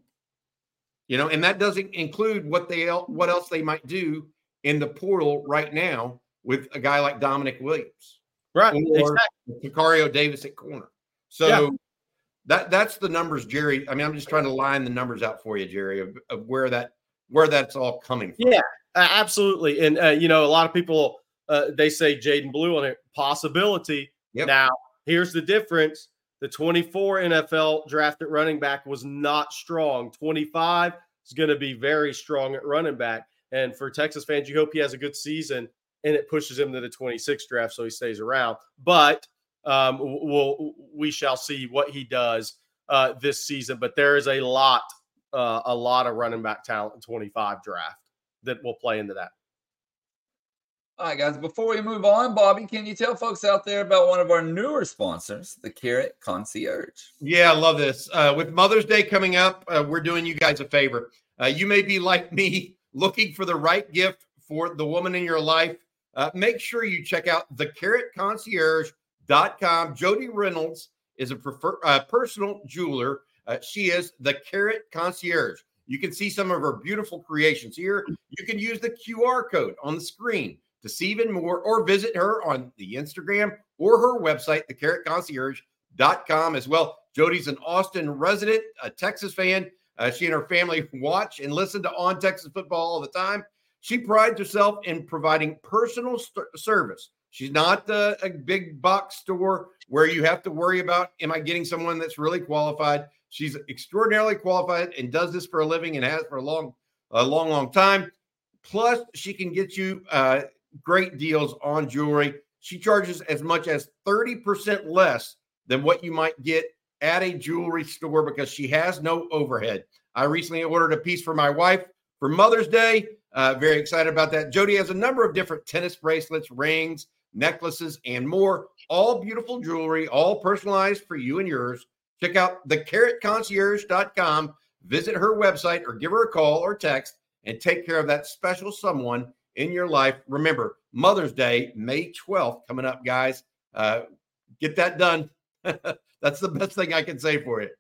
and that doesn't include what else they might do in the portal right now with a guy like Dominic Williams. Right. Or Sicario Davis at corner. So that's the numbers, Jerry. I mean, I'm just trying to line the numbers out for you, Jerry, of where that's all coming from. Yeah, absolutely. And, a lot of people, they say Jaden Blue on it, possibility. Yep. Now, here's the difference. The 24 NFL drafted running back was not strong. 25 is going to be very strong at running back. And for Texas fans, you hope he has a good season and it pushes him to the 26th draft so he stays around. But we shall see what he does this season. But there is a lot of running back talent in 25 draft that will play into that. All right, guys, before we move on, Bobby, can you tell folks out there about one of our newer sponsors, the Carrot Concierge? Yeah, I love this. With Mother's Day coming up, we're doing you guys a favor. You may be like me, looking for the right gift for the woman in your life. Make sure you check out thecarrotconcierge.com. Jody Reynolds is a personal jeweler. She is the Carrot Concierge. You can see some of her beautiful creations here. You can use the QR code on the screen to see even more, or visit her on the Instagram or her website, thecarrotconcierge.com as well. Jody's an Austin resident, a Texas fan. She and her family watch and listen to On Texas Football all the time. She prides herself in providing personal service. She's not a big box store where you have to worry about, am I getting someone that's really qualified? She's extraordinarily qualified and does this for a living and has for a long time. Plus, she can get you great deals on jewelry. She charges as much as 30% less than what you might get at a jewelry store because she has no overhead. I recently ordered a piece for my wife for Mother's Day. Very excited about that. Jody has a number of different tennis bracelets, rings, necklaces, and more. All beautiful jewelry, all personalized for you and yours. Check out thecarrotconcierge.com. Visit her website or give her a call or text and take care of that special someone in your life. Remember, Mother's Day, May 12th, coming up, guys. Get that done. That's the best thing I can say for you.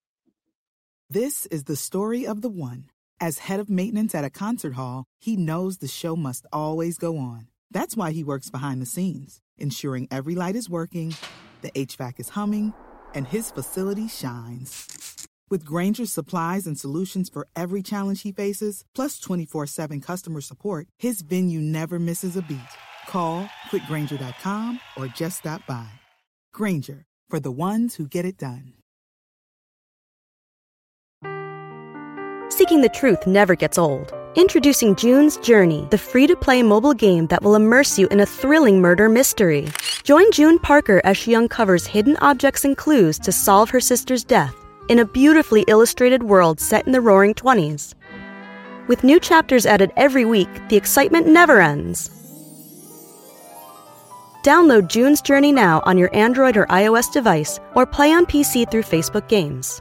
This is the story of the one. As head of maintenance at a concert hall, he knows the show must always go on. That's why he works behind the scenes, ensuring every light is working, the HVAC is humming, and his facility shines. With Grainger's supplies and solutions for every challenge he faces, plus 24/7 customer support, his venue never misses a beat. Call quickgrainger.com or just stop by. Grainger, for the ones who get it done. Seeking the truth never gets old. Introducing June's Journey, the free-to-play mobile game that will immerse you in a thrilling murder mystery. Join June Parker as she uncovers hidden objects and clues to solve her sister's death in a beautifully illustrated world set in the Roaring '20s. With new chapters added every week, the excitement never ends. Download June's Journey now on your Android or iOS device or play on PC through Facebook Games.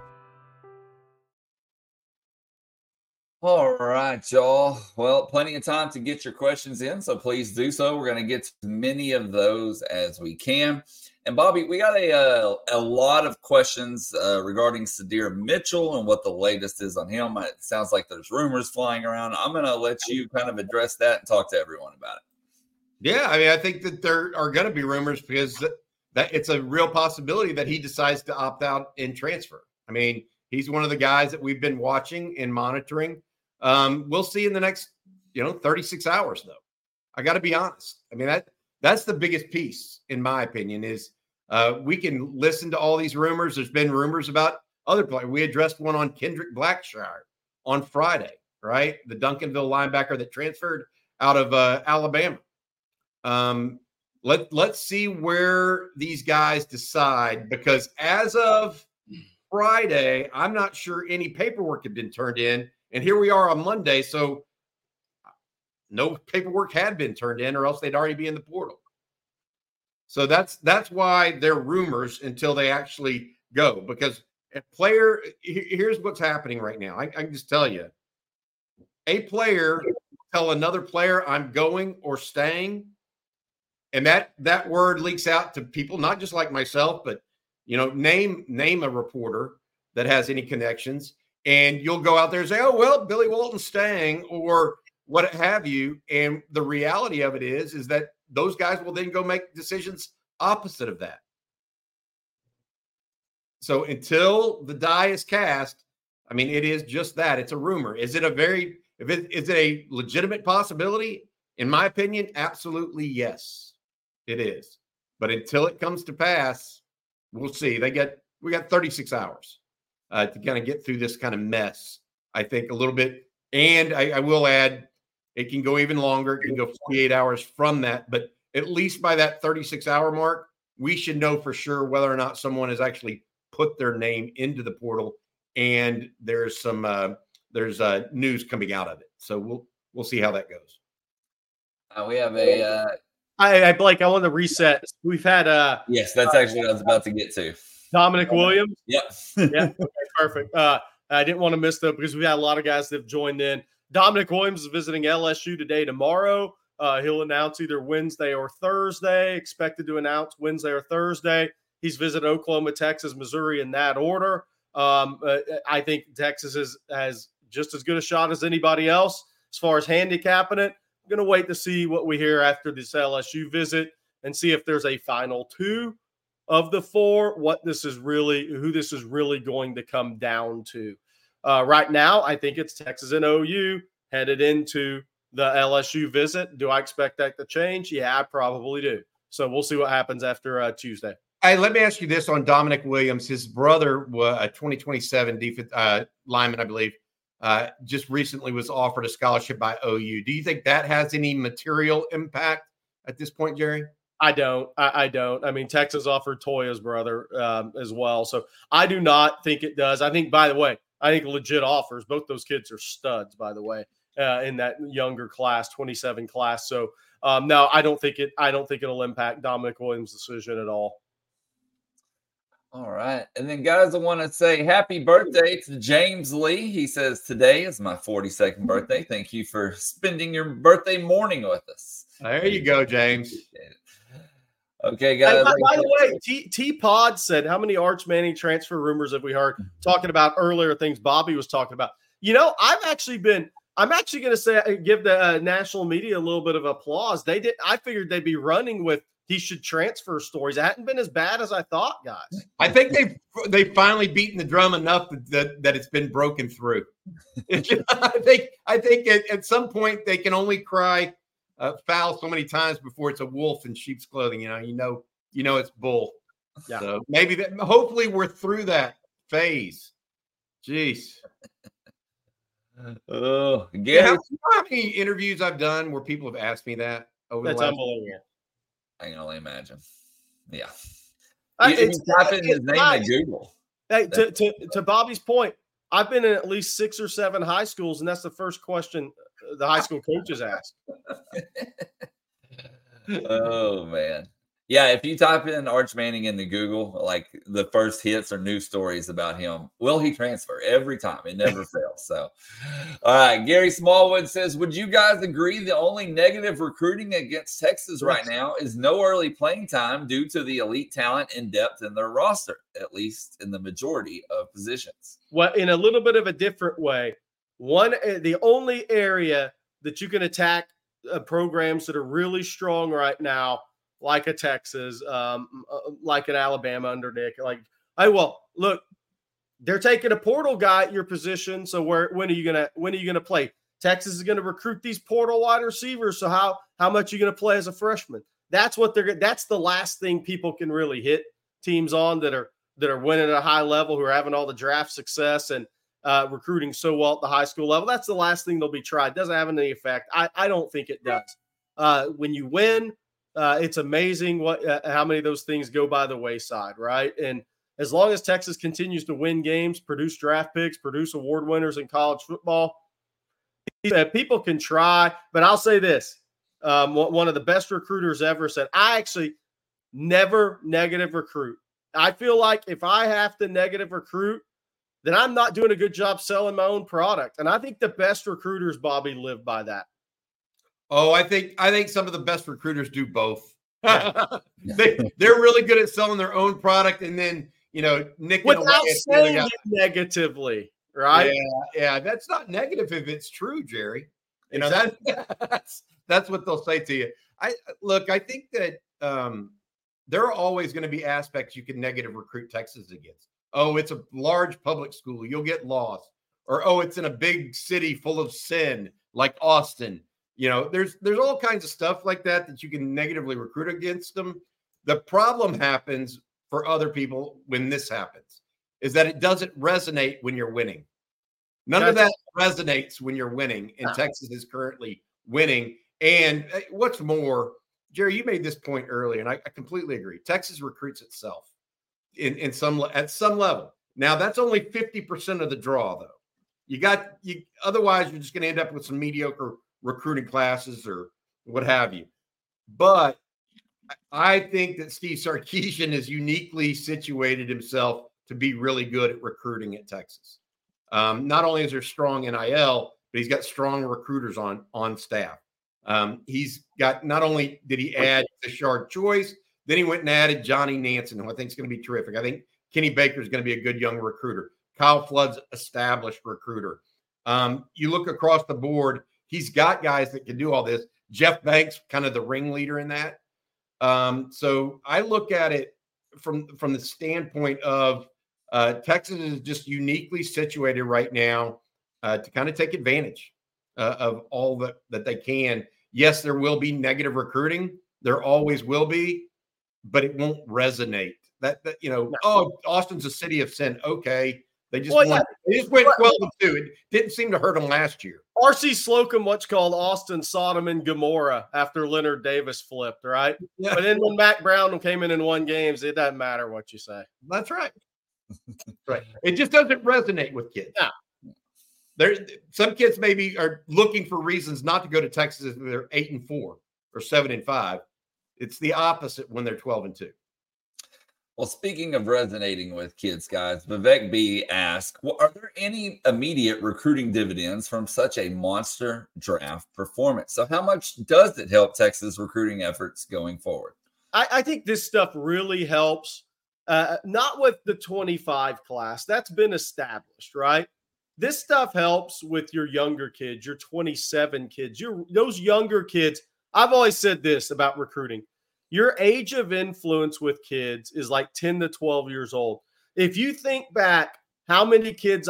All right, y'all. Well, plenty of time to get your questions in, so please do so. We're going to get to as many of those as we can. And Bobby, we got a lot of questions regarding Sydir Mitchell and what the latest is on him. It sounds like there's rumors flying around. I'm going to let you kind of address that and talk to everyone about it. Yeah, I mean, I think that there are going to be rumors because that it's a real possibility that he decides to opt out and transfer. I mean, he's one of the guys that we've been watching and monitoring. We'll see in the next, 36 hours, though. I got to be honest. I mean, that's the biggest piece, in my opinion, is we can listen to all these rumors. There's been rumors about other players. We addressed one on Kendrick Blackshire on Friday, right? The Duncanville linebacker that transferred out of Alabama. Let's see where these guys decide, because as of Friday, I'm not sure any paperwork had been turned in. And here we are on Monday, so no paperwork had been turned in, or else they'd already be in the portal. So that's why they're rumors until they actually go. Because a player, here's what's happening right now. I can just tell you, a player tell another player I'm going or staying, and that word leaks out to people, not just like myself, but name a reporter that has any connections. And you'll go out there and say, oh, well, Billy Walton's staying or what have you. And the reality of it is that those guys will then go make decisions opposite of that. So until the die is cast, I mean, it is just that. It's a rumor. Is it is it a legitimate possibility? In my opinion, absolutely yes, it is. But until it comes to pass, we'll see. We got 36 hours. To kind of get through this kind of mess, I think a little bit. And I will add, it can go even longer. It can go 48 hours from that. But at least by that 36-hour mark, we should know for sure whether or not someone has actually put their name into the portal. And there's news coming out of it. So we'll see how that goes. We have a. Blake, I want to reset. We've had yes, that's actually what I was about to get to. Dominic Williams. Yep. Yeah. Okay, perfect. I didn't want to miss that because we had a lot of guys that have joined in. Dominic Williams is visiting LSU today, tomorrow. He'll announce either Wednesday or Thursday. Expected to announce Wednesday or Thursday. He's visited Oklahoma, Texas, Missouri in that order. I think Texas has just as good a shot as anybody else as far as handicapping it. I'm going to wait to see what we hear after this LSU visit and see if there's a final two of the four, who this is really going to come down to. Right now, I think it's Texas and OU headed into the LSU visit. Do I expect that to change? Yeah, I probably do. So we'll see what happens after Tuesday. Hey, let me ask you this on Dominic Williams. His brother, a 2027 defense lineman, I believe, just recently was offered a scholarship by OU. Do you think that has any material impact at this point, Jerry? I don't. I mean, Texas offered Toya's brother as well. So I do not think it does. I think, by the way, legit offers. Both those kids are studs, by the way, in that younger class, 27 class. So no, I don't think it'll impact Dominic Williams' decision at all. All right. And then, guys, I want to say happy birthday to James Lee. He says, today is my 42nd birthday. Thank you for spending your birthday morning with us. There you go, James. Okay, guys. By the way, T-Pod said, how many Arch Manning transfer rumors have we heard? Talking about earlier things Bobby was talking about. I'm actually going to say, give the national media a little bit of applause. I figured they'd be running with he should transfer stories. It hadn't been as bad as I thought, guys. I think they've finally beaten the drum enough that it's been broken through. I think at some point they can only cry foul so many times before it's a wolf in sheep's clothing. You know it's bull. Yeah. So maybe hopefully we're through that phase. Jeez. Oh, you know how many interviews I've done where people have asked me that over That's the last unbelievable. I can only imagine. Yeah. If you type in his name in Google. Hey, to Bobby's point, I've been in at least 6 or 7 high schools, and that's the first question the high school coaches ask. Oh, man. Yeah, if you type in Arch Manning into Google, like the first hits are news stories about him. Will he transfer? Every time. It never fails. So, all right. Gary Smallwood says, would you guys agree the only negative recruiting against Texas right now is no early playing time due to the elite talent and depth in their roster, at least in the majority of positions? Well, in a little bit of a different way, the only area that you can attack programs that are really strong right now, like a Texas, like an Alabama under Nick, look, they're taking a portal guy at your position. So when are you gonna play? Texas is going to recruit these portal wide receivers. So how much are you going to play as a freshman? That's the last thing people can really hit teams on that are winning at a high level, who are having all the draft success and recruiting so well at the high school level. That's the last thing they'll be tried. It doesn't have any effect. I don't think it does. When you win, it's amazing how many of those things go by the wayside, right? And as long as Texas continues to win games, produce draft picks, produce award winners in college football, people can try. But I'll say this. One of the best recruiters ever said, I actually never negative recruit. I feel like if I have to negative recruit, then I'm not doing a good job selling my own product. And I think the best recruiters, Bobby, live by that. Oh, I think some of the best recruiters do both. They're really good at selling their own product, and then nicking without saying it negatively, right? Yeah, that's not negative if it's true, Jerry. That's what they'll say to you. I think that there are always going to be aspects you can negative recruit Texas against. Oh, it's a large public school, you'll get lost, or oh, it's in a big city full of sin like Austin. There's all kinds of stuff like that you can negatively recruit against them. The problem happens for other people when this happens is that it doesn't resonate when you're winning. None of that resonates when you're winning, and Texas is currently winning. And what's more, Jerry, you made this point earlier, and I completely agree. Texas recruits itself at some level. Now, that's only 50% of the draw, though. Otherwise, you're just going to end up with some mediocre recruiting classes or what have you. But I think that Steve Sarkisian has uniquely situated himself to be really good at recruiting at Texas. Not only is there strong NIL, but he's got strong recruiters on staff. He's got, not only did he add Tashard Choice, then he went and added Johnny Nansen, who I think is going to be terrific. I think Kenny Baker is going to be a good young recruiter. Kyle Flood's established recruiter. You look across the board, he's got guys that can do all this. Jeff Banks, kind of the ringleader in that. So I look at it from the standpoint of Texas is just uniquely situated right now to kind of take advantage of all that they can. Yes, there will be negative recruiting. There always will be, but it won't resonate. Austin's a city of sin. Okay. They just went 12-2. It didn't seem to hurt them last year. R.C. Slocum once called Austin Sodom and Gomorrah after Leonard Davis flipped, right? Yeah. But then when Mac Brown came in and won games, it doesn't matter what you say. That's right. Right. It just doesn't resonate with kids. Yeah. Some kids maybe are looking for reasons not to go to Texas if they're 8-4 or 7-5. It's the opposite when they're 12-2. Well, speaking of resonating with kids, guys, Vivek B asked, are there any immediate recruiting dividends from such a monster draft performance? So how much does it help Texas recruiting efforts going forward? I think this stuff really helps, not with the 25 class. That's been established, right? This stuff helps with your younger kids, your 27 kids, those younger kids. I've always said this about recruiting. Your age of influence with kids is like 10 to 12 years old. If you think back how many kids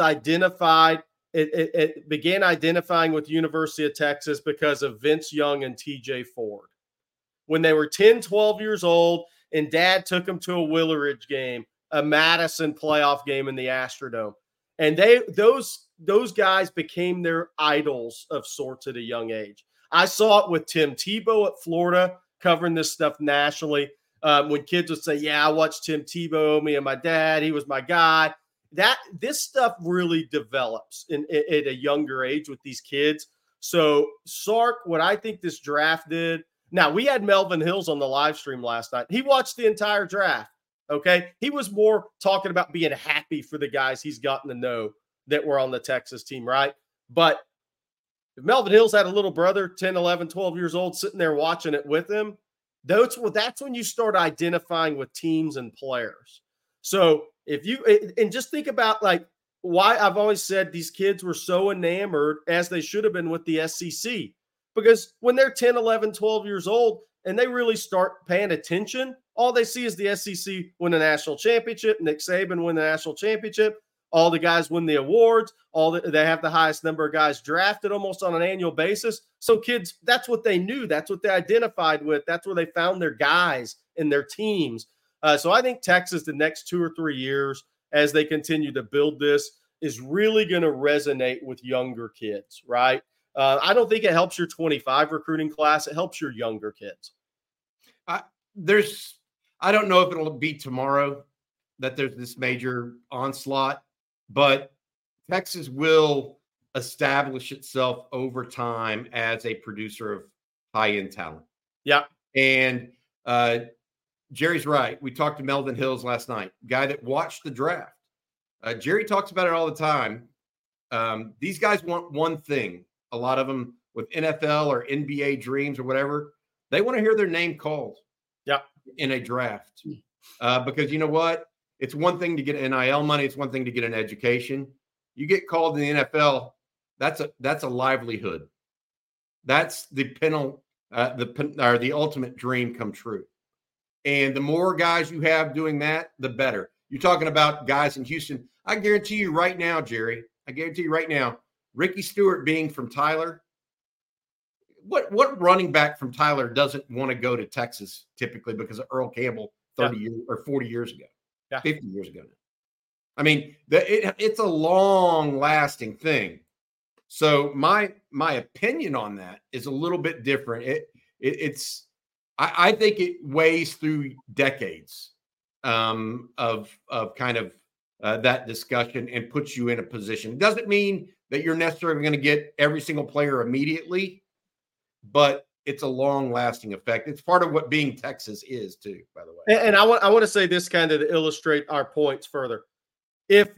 it began identifying with University of Texas because of Vince Young and TJ Ford. When they were 10, 12 years old and dad took them to a Willowridge game, a Madison playoff game in the Astrodome. And those guys became their idols of sorts at a young age. I saw it with Tim Tebow at Florida, covering this stuff nationally. When kids would say, yeah, I watched Tim Tebow, me and my dad, he was my guy. This stuff really develops at a younger age with these kids. So Sark, what I think this draft did, now we had Melvin Hills on the live stream last night. He watched the entire draft. Okay. He was more talking about being happy for the guys he's gotten to know that were on the Texas team. Right. But if Melvin Hills had a little brother, 10, 11, 12 years old, sitting there watching it with him, that's when you start identifying with teams and players. So and just think about like why I've always said these kids were so enamored, as they should have been, with the SEC, because when they're 10, 11, 12 years old and they really start paying attention, all they see is the SEC win a national championship, Nick Saban win the national championship, all the guys win the awards, they have the highest number of guys drafted almost on an annual basis. So kids, that's what they knew. That's what they identified with. That's where they found their guys and their teams. So I think Texas, the next 2 or 3 years, as they continue to build this, is really going to resonate with younger kids, right? I don't think it helps your 25 recruiting class. It helps your younger kids. I don't know if it'll be tomorrow that there's this major onslaught, but Texas will establish itself over time as a producer of high-end talent. Yeah. And Jerry's right. We talked to Melvin Hills last night, guy that watched the draft. Jerry talks about it all the time. These guys want one thing. A lot of them with NFL or NBA dreams or whatever, they want to hear their name called in a draft. Because you know what? It's one thing to get NIL money. It's one thing to get an education. You get called in the NFL, that's a livelihood. That's the ultimate dream come true. And the more guys you have doing that, the better. You're talking about guys in Houston. I guarantee you right now, Jerry, Ricky Stewart being from Tyler, what running back from Tyler doesn't want to go to Texas typically because of Earl Campbell 30 years or 40 years ago, 50 years ago now. I mean, it's a long-lasting thing. So my opinion on that is a little bit different. I think it weighs through decades of kind of that discussion and puts you in a position. It doesn't mean that you're necessarily going to get every single player immediately, but it's a long-lasting effect. It's part of what being Texas is too, by the way. And I want to say this kind of to illustrate our points further. If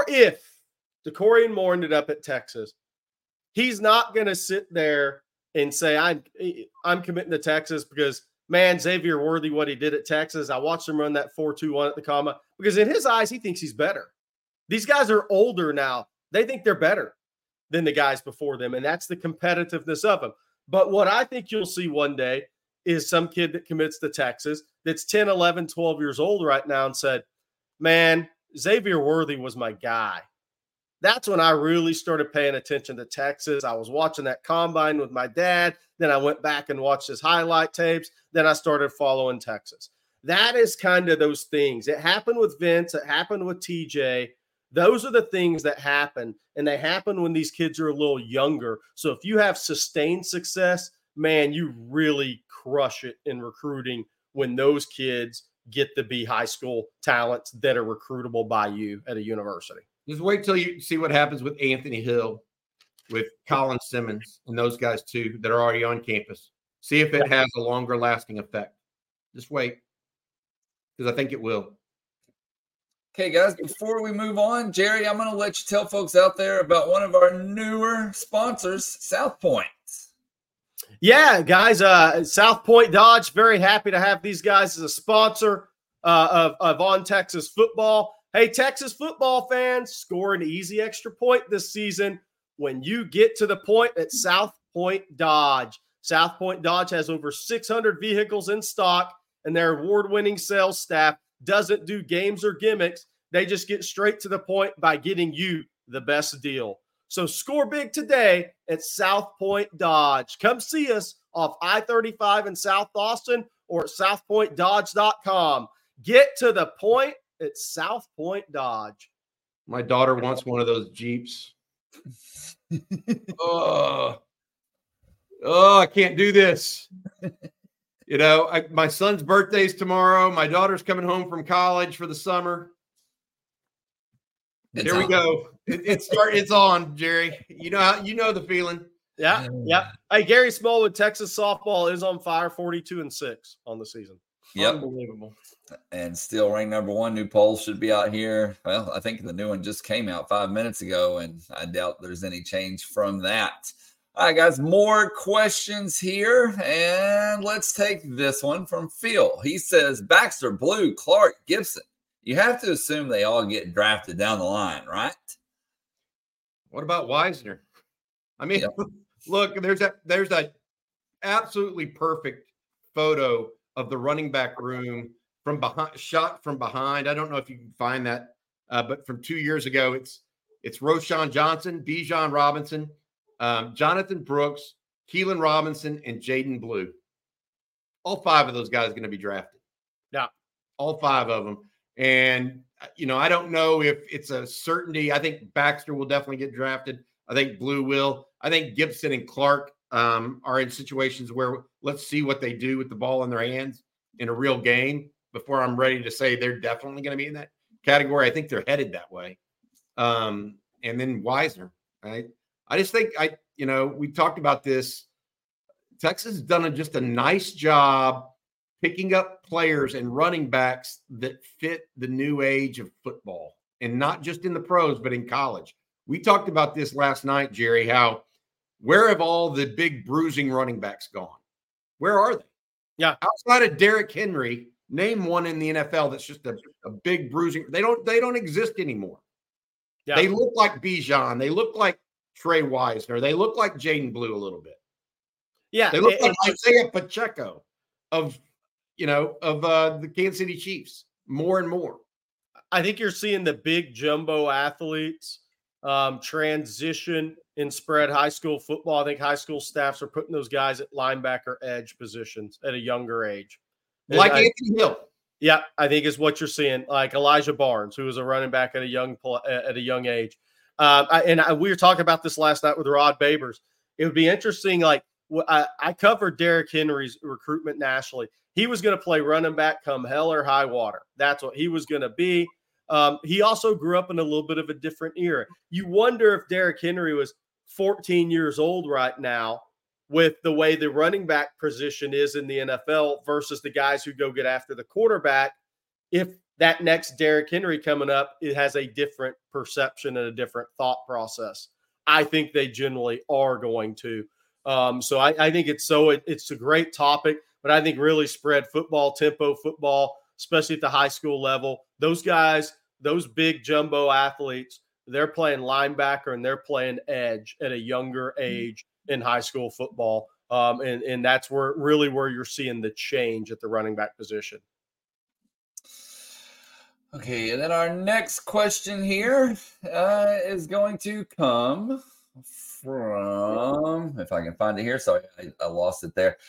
DeCorian Moore ended up at Texas, he's not going to sit there and say, I'm committing to Texas because, man, Xavier Worthy, what he did at Texas, I watched him run that 4.21 at the comma, because in his eyes, he thinks he's better. These guys are older now. They think they're better than the guys before them, and that's the competitiveness of them. But what I think you'll see one day is some kid that commits to Texas that's 10, 11, 12 years old right now and said, man, Xavier Worthy was my guy. That's when I really started paying attention to Texas. I was watching that combine with my dad. Then I went back and watched his highlight tapes. Then I started following Texas. That is kind of those things. It happened with Vince. It happened with TJ. Those are the things that happen, and they happen when these kids are a little younger. So if you have sustained success, man, you really crush it in recruiting when those kids get to be high school talents that are recruitable by you at a university. Just wait till you see what happens with Anthony Hill, with Colin Simmons, and those guys too that are already on campus. See if it has a longer lasting effect. Just wait, because I think it will. Okay, guys, before we move on, Jerry, I'm going to let you tell folks out there about one of our newer sponsors, South Point. Yeah, guys, South Point Dodge, very happy to have these guys as a sponsor of On Texas Football. Hey, Texas football fans, score an easy extra point this season when you get to the point at South Point Dodge. South Point Dodge has over 600 vehicles in stock, and their award-winning sales staff doesn't do games or gimmicks. They just get straight to the point by getting you the best deal. So score big today at South Point Dodge. Come see us off I-35 in South Austin or at southpointdodge.com. Get to the point at South Point Dodge. My daughter wants one of those Jeeps. Oh, I can't do this. My son's birthday's tomorrow. My daughter's coming home from college for the summer. Here we go. It's on, Jerry. You know the feeling. Yeah. Hey, Gary Smallwood, Texas softball is on fire, 42-6 on the season. Yep. Unbelievable. And still ranked number one. New polls should be out here. Well, I think the new one just came out 5 minutes ago, and I doubt there's any change from that. All right, guys, more questions here, and let's take this one from Phil. He says, Baxter, Blue, Clark, Gibson. You have to assume they all get drafted down the line, right? What about Wisner? I mean, Look, there's a absolutely perfect photo of the running back room from behind, shot from behind. I don't know if you can find that, but from 2 years ago, it's Roschon Johnson, Bijan Robinson, Jonathan Brooks, Keelan Robinson, and Jaden Blue. All five of those guys are going to be drafted. Yeah, all five of them. And I don't know if it's a certainty. I think Baxter will definitely get drafted. I think Blue will. I think Gibson and Clark are in situations where let's see what they do with the ball in their hands in a real game before I'm ready to say they're definitely going to be in that category. I think they're headed that way. And then Wisner, right? I just think we talked about this. Texas has done just a nice job picking up players and running backs that fit the new age of football, and not just in the pros, but in college. We talked about this last night, Jerry, where have all the big bruising running backs gone? Where are they? Yeah. Outside of Derrick Henry, name one in the NFL that's just a big bruising. They don't exist anymore. Yeah. They look like Bijan. They look like Trey Wisner. They look like Jaden Blue a little bit. Yeah. They look like Isaiah Pacheco of the Kansas City Chiefs more and more. I think you're seeing the big jumbo athletes transition in spread high school football. I think high school staffs are putting those guys at linebacker edge positions at a younger age. Like Anthony Hill. Yeah, I think is what you're seeing. Like Elijah Barnes, who was a running back at a young age. We were talking about this last night with Rod Babers. It would be interesting. Like I covered Derrick Henry's recruitment nationally. He was going to play running back come hell or high water. That's what he was going to be. He also grew up in a little bit of a different era. You wonder if Derrick Henry was 14 years old right now with the way the running back position is in the NFL versus the guys who go get after the quarterback. If that next Derrick Henry coming up, it has a different perception and a different thought process. I think they generally are going to. So I think it's a great topic, but I think really spread football, tempo football, especially at the high school level, those guys, those big jumbo athletes, they're playing linebacker and they're playing edge at a younger age in high school football. And that's where you're seeing the change at the running back position. Okay, and then our next question here is going to come from, if I can find it here. Sorry, I lost it there.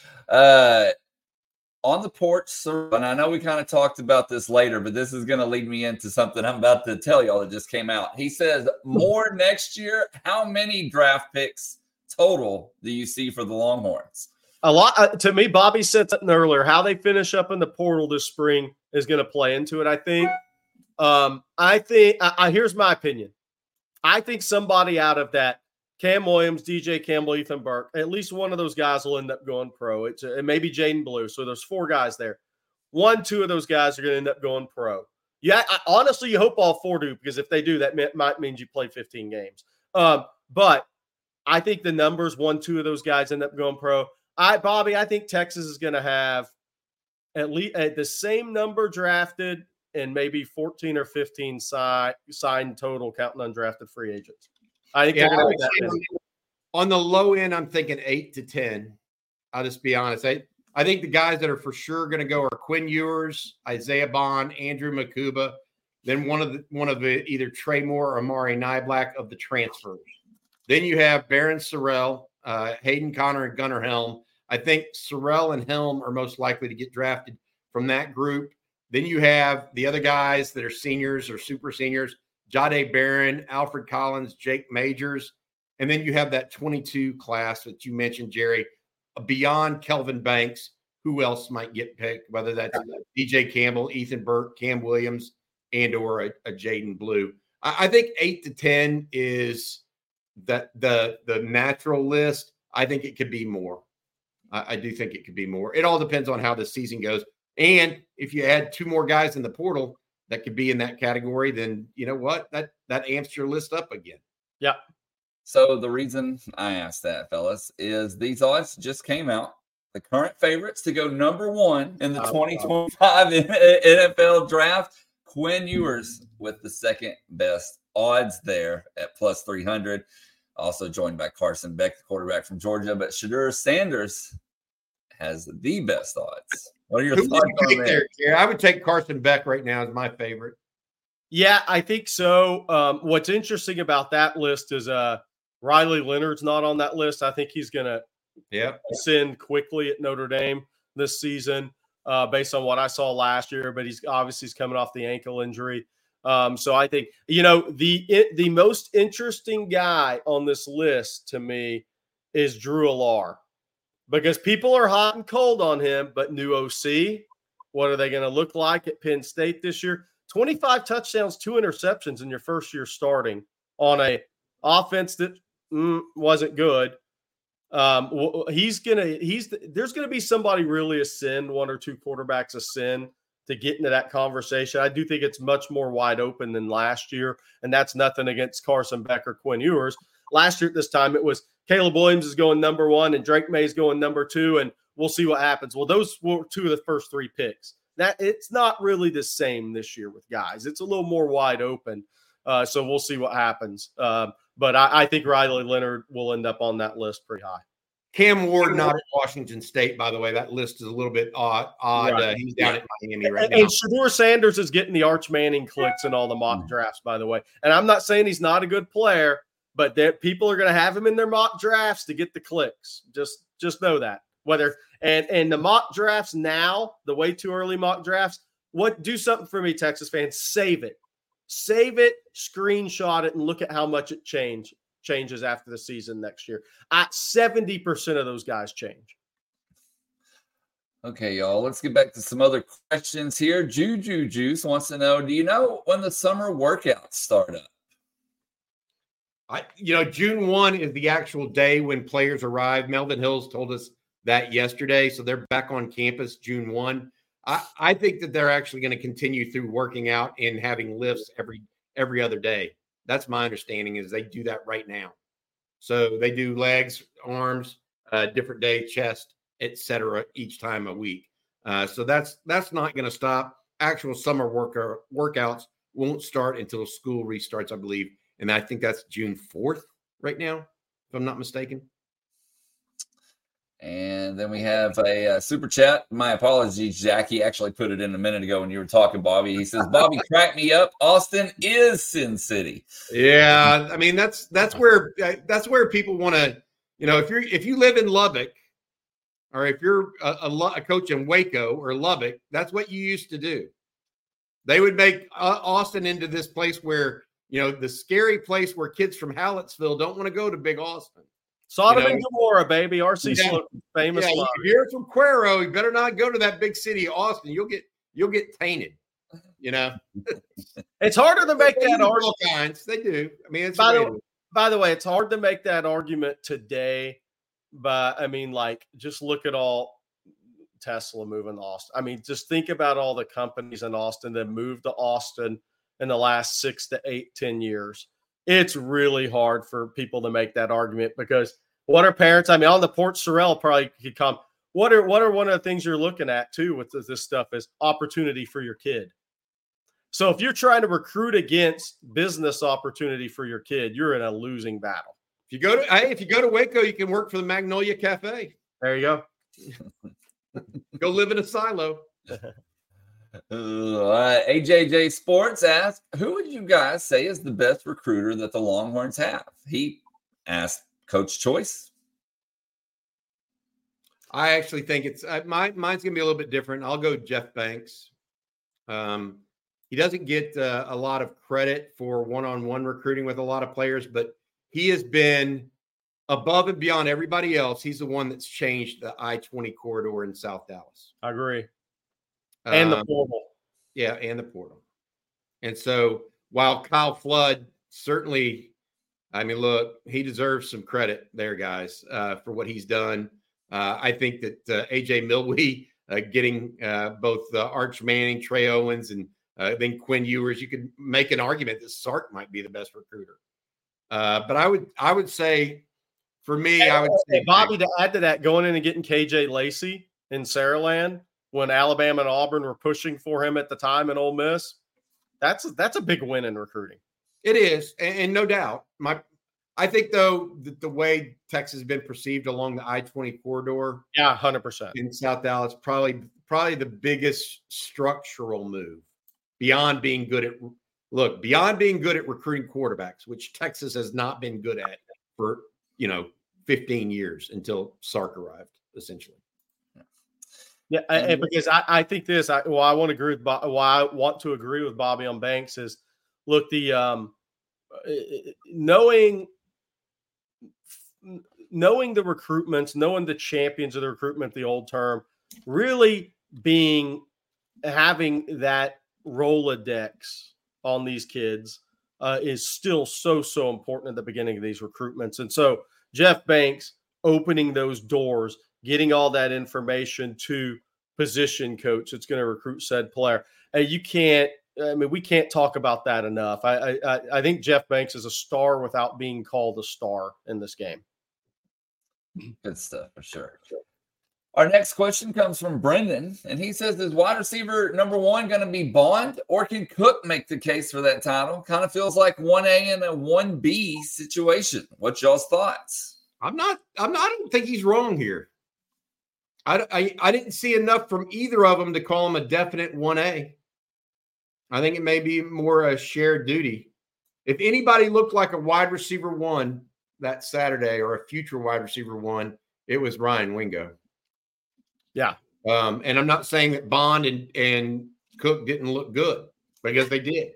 On the porch, and I know we kind of talked about this later, but this is going to lead me into something I'm about to tell y'all that just came out. He says, more next year. How many draft picks total do you see for the Longhorns? A lot. To me, Bobby said something earlier. How they finish up in the portal this spring is going to play into it, I think. Here's my opinion. I think somebody out of that, Cam Williams, DJ Campbell, Ethan Burke, at least one of those guys will end up going pro. It may be Jaden Blue. So there's 4 guys there. 1-2 of those guys are going to end up going pro. Yeah, honestly, you hope all 4 do, because if they do, that might mean you play 15 games. But I think the numbers, 1-2 of those guys end up going pro. Bobby, I think Texas is going to have at least the same number drafted and maybe 14 or 15 signed total, counting undrafted free agents. I think they're going to be that many. On the low end, I'm thinking 8 to 10. I'll just be honest. I think the guys that are for sure going to go are Quinn Ewers, Isaiah Bond, Andrew Makuba, then one of the either Trey Moore or Amari Niblack of the transfers. Then you have Barron Sorrell, Hayden Connor, and Gunnar Helm. I think Sorrell and Helm are most likely to get drafted from that group. Then you have the other guys that are seniors or super seniors, Jahdae Barron, Alfred Collins, Jake Majors. And then you have that 22 class that you mentioned, Jerry, beyond Kelvin Banks, who else might get picked, whether that's DJ Campbell, Ethan Burke, Cam Williams, and or a Jaden Blue. I think 8 to 10 is the natural list. I think it could be more. I do think it could be more. It all depends on how the season goes. And if you add 2 more guys in the portal that could be in that category, then you know what? That amps your list up again. Yeah. So the reason I asked that, fellas, is these odds just came out. The current favorites to go number 1 in the 2025 NFL draft, Quinn Ewers with the second best odds there at plus 300. Also joined by Carson Beck, the quarterback from Georgia. But Shedeur Sanders has the best odds. What are your thoughts on that? Yeah, I would take Carson Beck right now as my favorite. Yeah, I think so. What's interesting about that list is Riley Leonard's not on that list. I think he's going to ascend quickly at Notre Dame this season based on what I saw last year, but he's coming off the ankle injury. So I think, the most interesting guy on this list to me is Drew Allar, because people are hot and cold on him, but new OC, what are they going to look like at Penn State this year? 25 touchdowns, 2 interceptions in your first year starting on a offense that wasn't good. There's going to be somebody really ascend, 1 or 2 quarterbacks ascend to get into that conversation. I do think it's much more wide open than last year, and that's nothing against Carson Beck or Quinn Ewers. Last year at this time, it was Caleb Williams is going number 1 and Drake May is going number 2, and we'll see what happens. Well, those were 2 of the first 3 picks. That it's not really the same this year with guys. It's a little more wide open. So we'll see what happens. But I think Riley Leonard will end up on that list pretty high. Cam Ward not at Washington State, by the way. That list is a little bit odd. Right. He's down at Miami right now. And Shedeur Sanders is getting the Arch Manning clicks in all the mock drafts, by the way. And I'm not saying he's not a good player, but people are going to have him in their mock drafts to get the clicks. Just know that. And the mock drafts now, the way too early mock drafts, do something for me, Texas fans. Save it, screenshot it, and look at how much it changes after the season next year. 70% of those guys change. Okay, y'all, let's get back to some other questions here. Juju Juice wants to know, do you know when the summer workouts start up? June 1 is the actual day when players arrive. Melvin Hills told us that yesterday. So they're back on campus June 1. I think that they're actually going to continue through working out and having lifts every other day. That's my understanding, is they do that right now. So they do legs, arms, different day, chest, etc. each time a week. So that's not going to stop. Actual summer workouts won't start until school restarts, I believe. And I think that's June 4th right now, if I'm not mistaken. And then we have a super chat. My apologies, Jackie actually put it in a minute ago when you were talking, Bobby. He says, Bobby, crack me up. Austin is Sin City. Yeah, I mean, that's where people want to, if you live in Lubbock, or if you're a coach in Waco or Lubbock, that's what you used to do. They would make Austin into this place where, the scary place where kids from Hallettsville don't want to go to Big Austin. Sodom and Gomorrah, baby. R.C. Slocum, famous. Yeah, if you're from Cuero, you better not go to that big city, Austin. You'll get tainted. It's harder to make that argument. They do. I mean, it's by the way, it's hard to make that argument today. But I mean, just look at all Tesla moving to Austin. I mean, just think about all the companies in Austin that moved to Austin in the last 6 to 8, 10 years. It's really hard for people to make that argument, because what are parents? I mean, on the Port Sorrel probably could come. What are one of the things you're looking at too with this stuff is opportunity for your kid. So if you're trying to recruit against business opportunity for your kid, you're in a losing battle. If you go to Waco, you can work for the Magnolia Cafe. There you go. Go live in a silo. AJJ Sports asked, who would you guys say is the best recruiter that the Longhorns have? He asked Coach Choice. I actually think it's mine's going to be a little bit different. I'll go Jeff Banks. He doesn't get a lot of credit for one-on-one recruiting with a lot of players, but he has been above and beyond everybody else, he's the one that's changed the I-20 corridor in South Dallas. I agree. And the portal. Yeah, and the portal. And so while Kyle Flood certainly, I mean, look, he deserves some credit there, guys, for what he's done. I think that A.J. Milwee getting both Arch Manning, Trey Owens, and then Quinn Ewers, you could make an argument that Sark might be the best recruiter. But I would say, for me, I would say Bobby, to add to that, going in and getting KJ Lacey in Saraland when Alabama and Auburn were pushing for him at the time in Ole Miss, that's a big win in recruiting. It is, and no doubt. I think, though, that the way Texas has been perceived along the I-20 corridor, 100% in South Dallas, probably the biggest structural move beyond being good at recruiting quarterbacks, which Texas has not been good at for 15 years until Sark arrived, essentially. Yeah, because I think this. I want to agree with why I want to agree with Bobby on Banks is, look, the knowing the recruitments, knowing the champions of the recruitment, the old term, really having that Rolodex on these kids is still so important at the beginning of these recruitments. And so Jeff Banks opening those doors, getting all that information to position coach that's going to recruit said player. We can't talk about that enough. I think Jeff Banks is a star without being called a star in this game. Good stuff for sure. Our next question comes from Brendan, and he says, is wide receiver number 1 going to be Bond, or can Cook make the case for that title? Kind of feels like 1A and a 1B situation. What's y'all's thoughts? I don't think he's wrong here. I didn't see enough from either of them to call him a definite 1A. I think it may be more a shared duty. If anybody looked like a wide receiver 1 that Saturday or a future wide receiver 1, it was Ryan Wingo. Yeah. And I'm not saying that Bond and Cook didn't look good, because they did.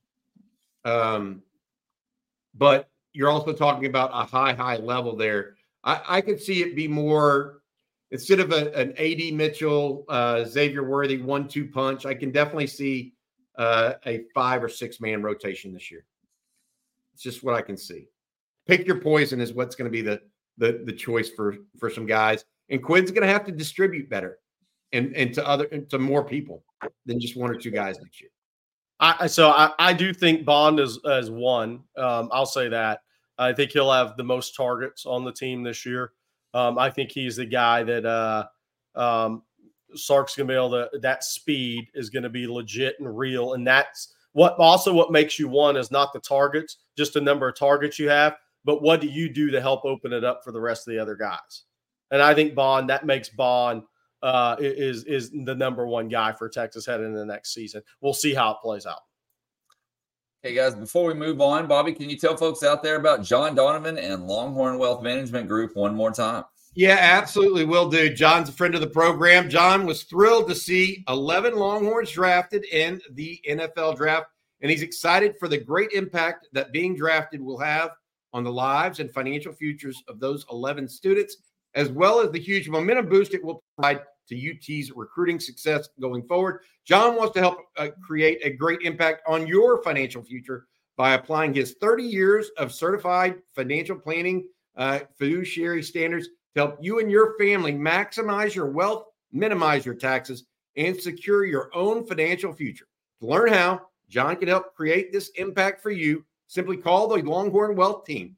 But you're also talking about a high level there. I could see it be more, instead of an A.D. Mitchell, Xavier Worthy 1-2 punch, I can definitely see a 5 or 6 man rotation this year. It's just what I can see. Pick your poison is what's going to be the choice for some guys. And Quinn's going to have to distribute better and to more people than just 1 or 2 guys next year. I do think Bond is 1. I'll say that. I think he'll have the most targets on the team this year. I think he's the guy that Sark's going to be able to, that speed is going to be legit and real. And that's what makes you 1 is not the targets, just the number of targets you have, but what do you do to help open it up for the rest of the other guys? And I think that makes Bond is the number 1 guy for Texas heading into the next season. We'll see how it plays out. Hey, guys, before we move on, Bobby, can you tell folks out there about John Donovan and Longhorn Wealth Management Group one more time? Yeah, absolutely will do. John's a friend of the program. John was thrilled to see 11 Longhorns drafted in the NFL draft, and he's excited for the great impact that being drafted will have on the lives and financial futures of those 11 students, as well as the huge momentum boost it will provide to UT's recruiting success going forward. John wants to help create a great impact on your financial future by applying his 30 years of certified financial planning fiduciary standards to help you and your family maximize your wealth, minimize your taxes, and secure your own financial future. To learn how John can help create this impact for you, simply call the Longhorn Wealth Team,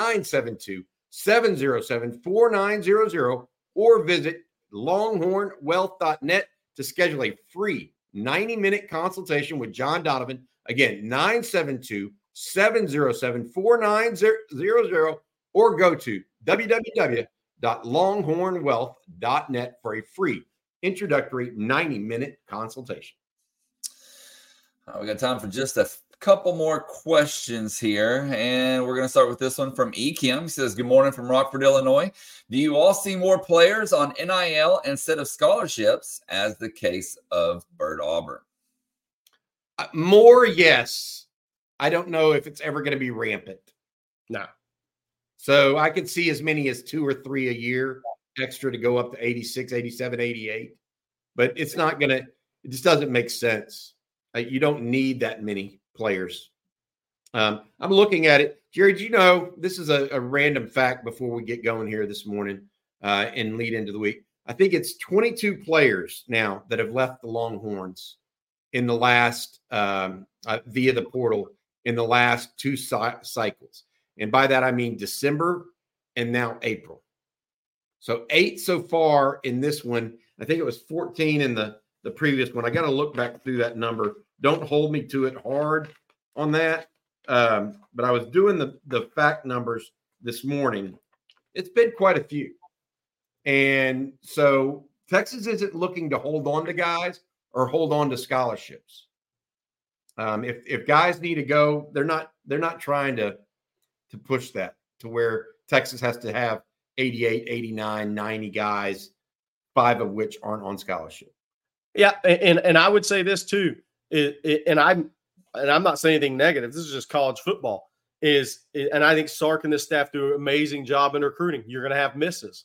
972-707-4900, or visit longhornwealth.net to schedule a free 90-minute consultation with John Donovan. Again, 972-707-4900, or go to www.longhornwealth.net for a free introductory 90-minute consultation. We got time for just a couple more questions here, and we're going to start with this one from E. Kim. He says, good morning from Rockford, Illinois. Do you all see more players on NIL instead of scholarships, as the case of Bert Auburn? More, yes. I don't know if it's ever going to be rampant. No. So I could see as many as 2 or 3 a year extra to go up to 86, 87, 88. But it's not going to – it just doesn't make sense. You don't need that many players. I'm looking at it. Jerry, do you know – this is a random fact before we get going here this morning and lead into the week. I think it's 22 players now that have left the Longhorns in the last via the portal in the last 2 cycles. And by that, I mean December and now April. So 8 so far in this one. I think it was 14 in the previous one. I got to look back through that number. Don't hold me to it hard on that. But I was doing the fact numbers this morning. It's been quite a few. And so Texas isn't looking to hold on to guys or hold on to scholarships. If guys need to go, they're not trying to push that to where Texas has to have 88, 89, 90 guys, 5 of which aren't on scholarship. Yeah, and I would say this too. And I'm not saying anything negative. This is just college football. And I think Sark and this staff do an amazing job in recruiting. You're going to have misses.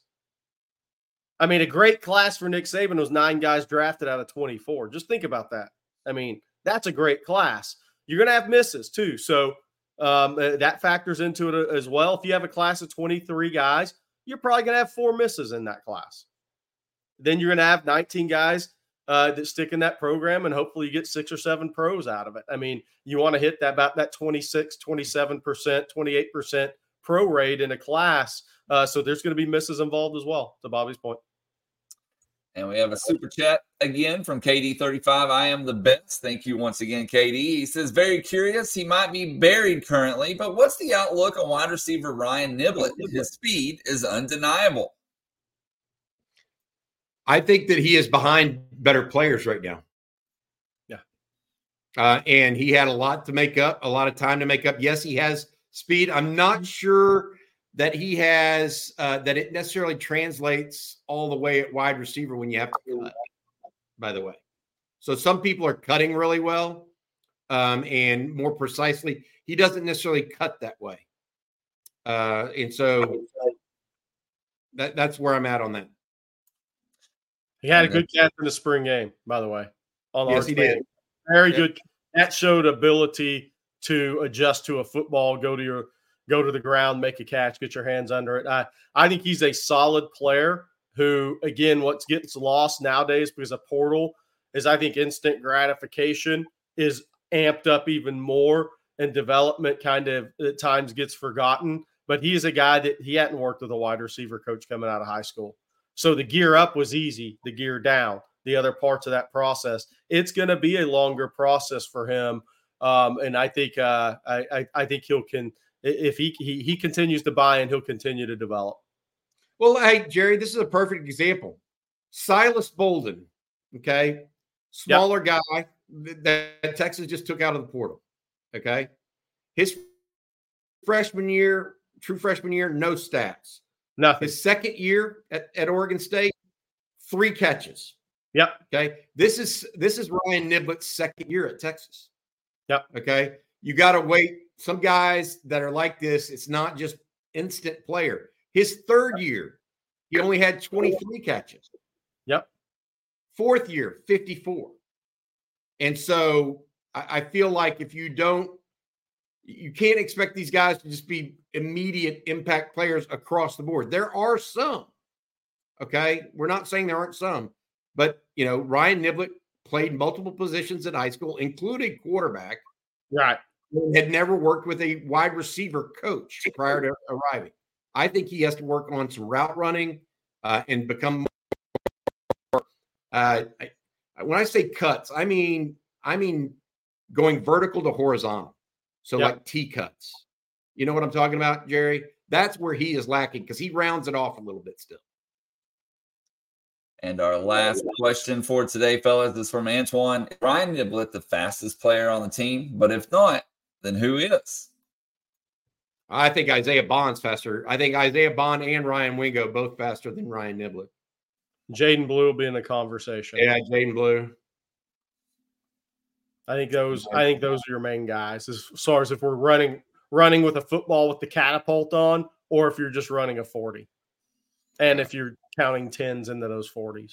I mean, a great class for Nick Saban was 9 guys drafted out of 24. Just think about that. I mean, that's a great class. You're going to have misses too. So that factors into it as well. If you have a class of 23 guys, you're probably going to have 4 misses in that class. Then you're going to have 19 guys that stick in that program, and hopefully you get 6 or 7 pros out of it. I mean, you want to hit about that 26, 27%, 28% pro rate in a class. So there's going to be misses involved as well, to Bobby's point. And we have a super chat again from KD35. I am the best. Thank you once again, KD. He says, very curious. He might be buried currently, but what's the outlook on wide receiver Ryan Niblett? His speed is undeniable. I think that he is behind better players right now. Yeah. And he had a lot to make up, a lot of time to make up. Yes, he has speed. I'm not sure that he has that it necessarily translates all the way at wide receiver when you have to cut, by the way. So some people are cutting really well and more precisely. He doesn't necessarily cut that way. And so that's where I'm at on that. He had a good catch in the spring game, by the way. Yes, he did. Very good. That showed ability to adjust to a football, go to the ground, make a catch, get your hands under it. I think he's a solid player who, again, what gets lost nowadays because of portal is I think instant gratification is amped up even more, and development kind of at times gets forgotten. But he is a guy that he hadn't worked with a wide receiver coach coming out of high school. So the gear up was easy, the gear down, the other parts of that process. It's going to be a longer process for him. And I think I think if he continues to buy in, he'll continue to develop. Well, hey, Jerry, this is a perfect example. Silas Bolden, okay, smaller guy that Texas just took out of the portal, okay? His freshman year, true freshman year, no stats. Nothing. His second year at Oregon State, 3 catches. Yep. Okay. This is Ryan Niblett's second year at Texas. Yep. Okay. You got to wait. Some guys that are like this, it's not just instant player. His third year, he only had 23 catches. Yep. Fourth year, 54. And so I feel like if you can't expect these guys to just be immediate impact players across the board. There are some, okay? We're not saying there aren't some, but, Ryan Niblett played multiple positions in high school, including quarterback. Right. Had never worked with a wide receiver coach prior to arriving. I think he has to work on some route running and become more. When I say cuts, I mean going vertical to horizontal. So like T cuts. You know what I'm talking about, Jerry? That's where he is lacking because he rounds it off a little bit still. And our last question for today, fellas, is from Antoine. Is Ryan Niblett the fastest player on the team? But if not, then who is? I think Isaiah Bond's faster. I think Isaiah Bond and Ryan Wingo both faster than Ryan Niblett. Jaden Blue will be in the conversation. Yeah, Jaden Blue. I think those are your main guys. As far as if we're running with a football with the catapult on, or if you're just running a 40. And if you're counting 10s into those 40s.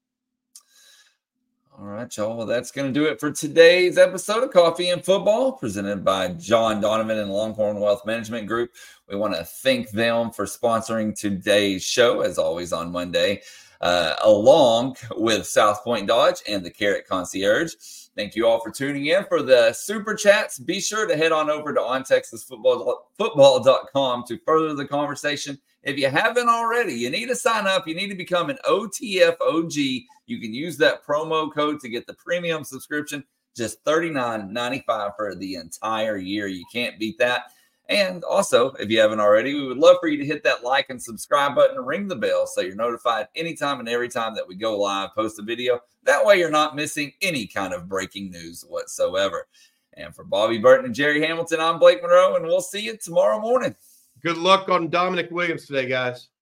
All right, y'all. Well, that's going to do it for today's episode of Coffee and Football, presented by John Donovan and Longhorn Wealth Management Group. We want to thank them for sponsoring today's show, as always, on Monday, along with South Point Dodge and the Carrot Concierge. Thank you all for tuning in. For the Super Chats, be sure to head on over to ontexasfootball.com to further the conversation. If you haven't already, you need to sign up. You need to become an OTF OG. You can use that promo code to get the premium subscription, just $39.95 for the entire year. You can't beat that. And also, if you haven't already, we would love for you to hit that like and subscribe button and ring the bell so you're notified anytime and every time that we go live, post a video. That way you're not missing any kind of breaking news whatsoever. And for Bobby Burton and Jerry Hamilton, I'm Blake Monroe, and we'll see you tomorrow morning. Good luck on Dominic Williams today, guys.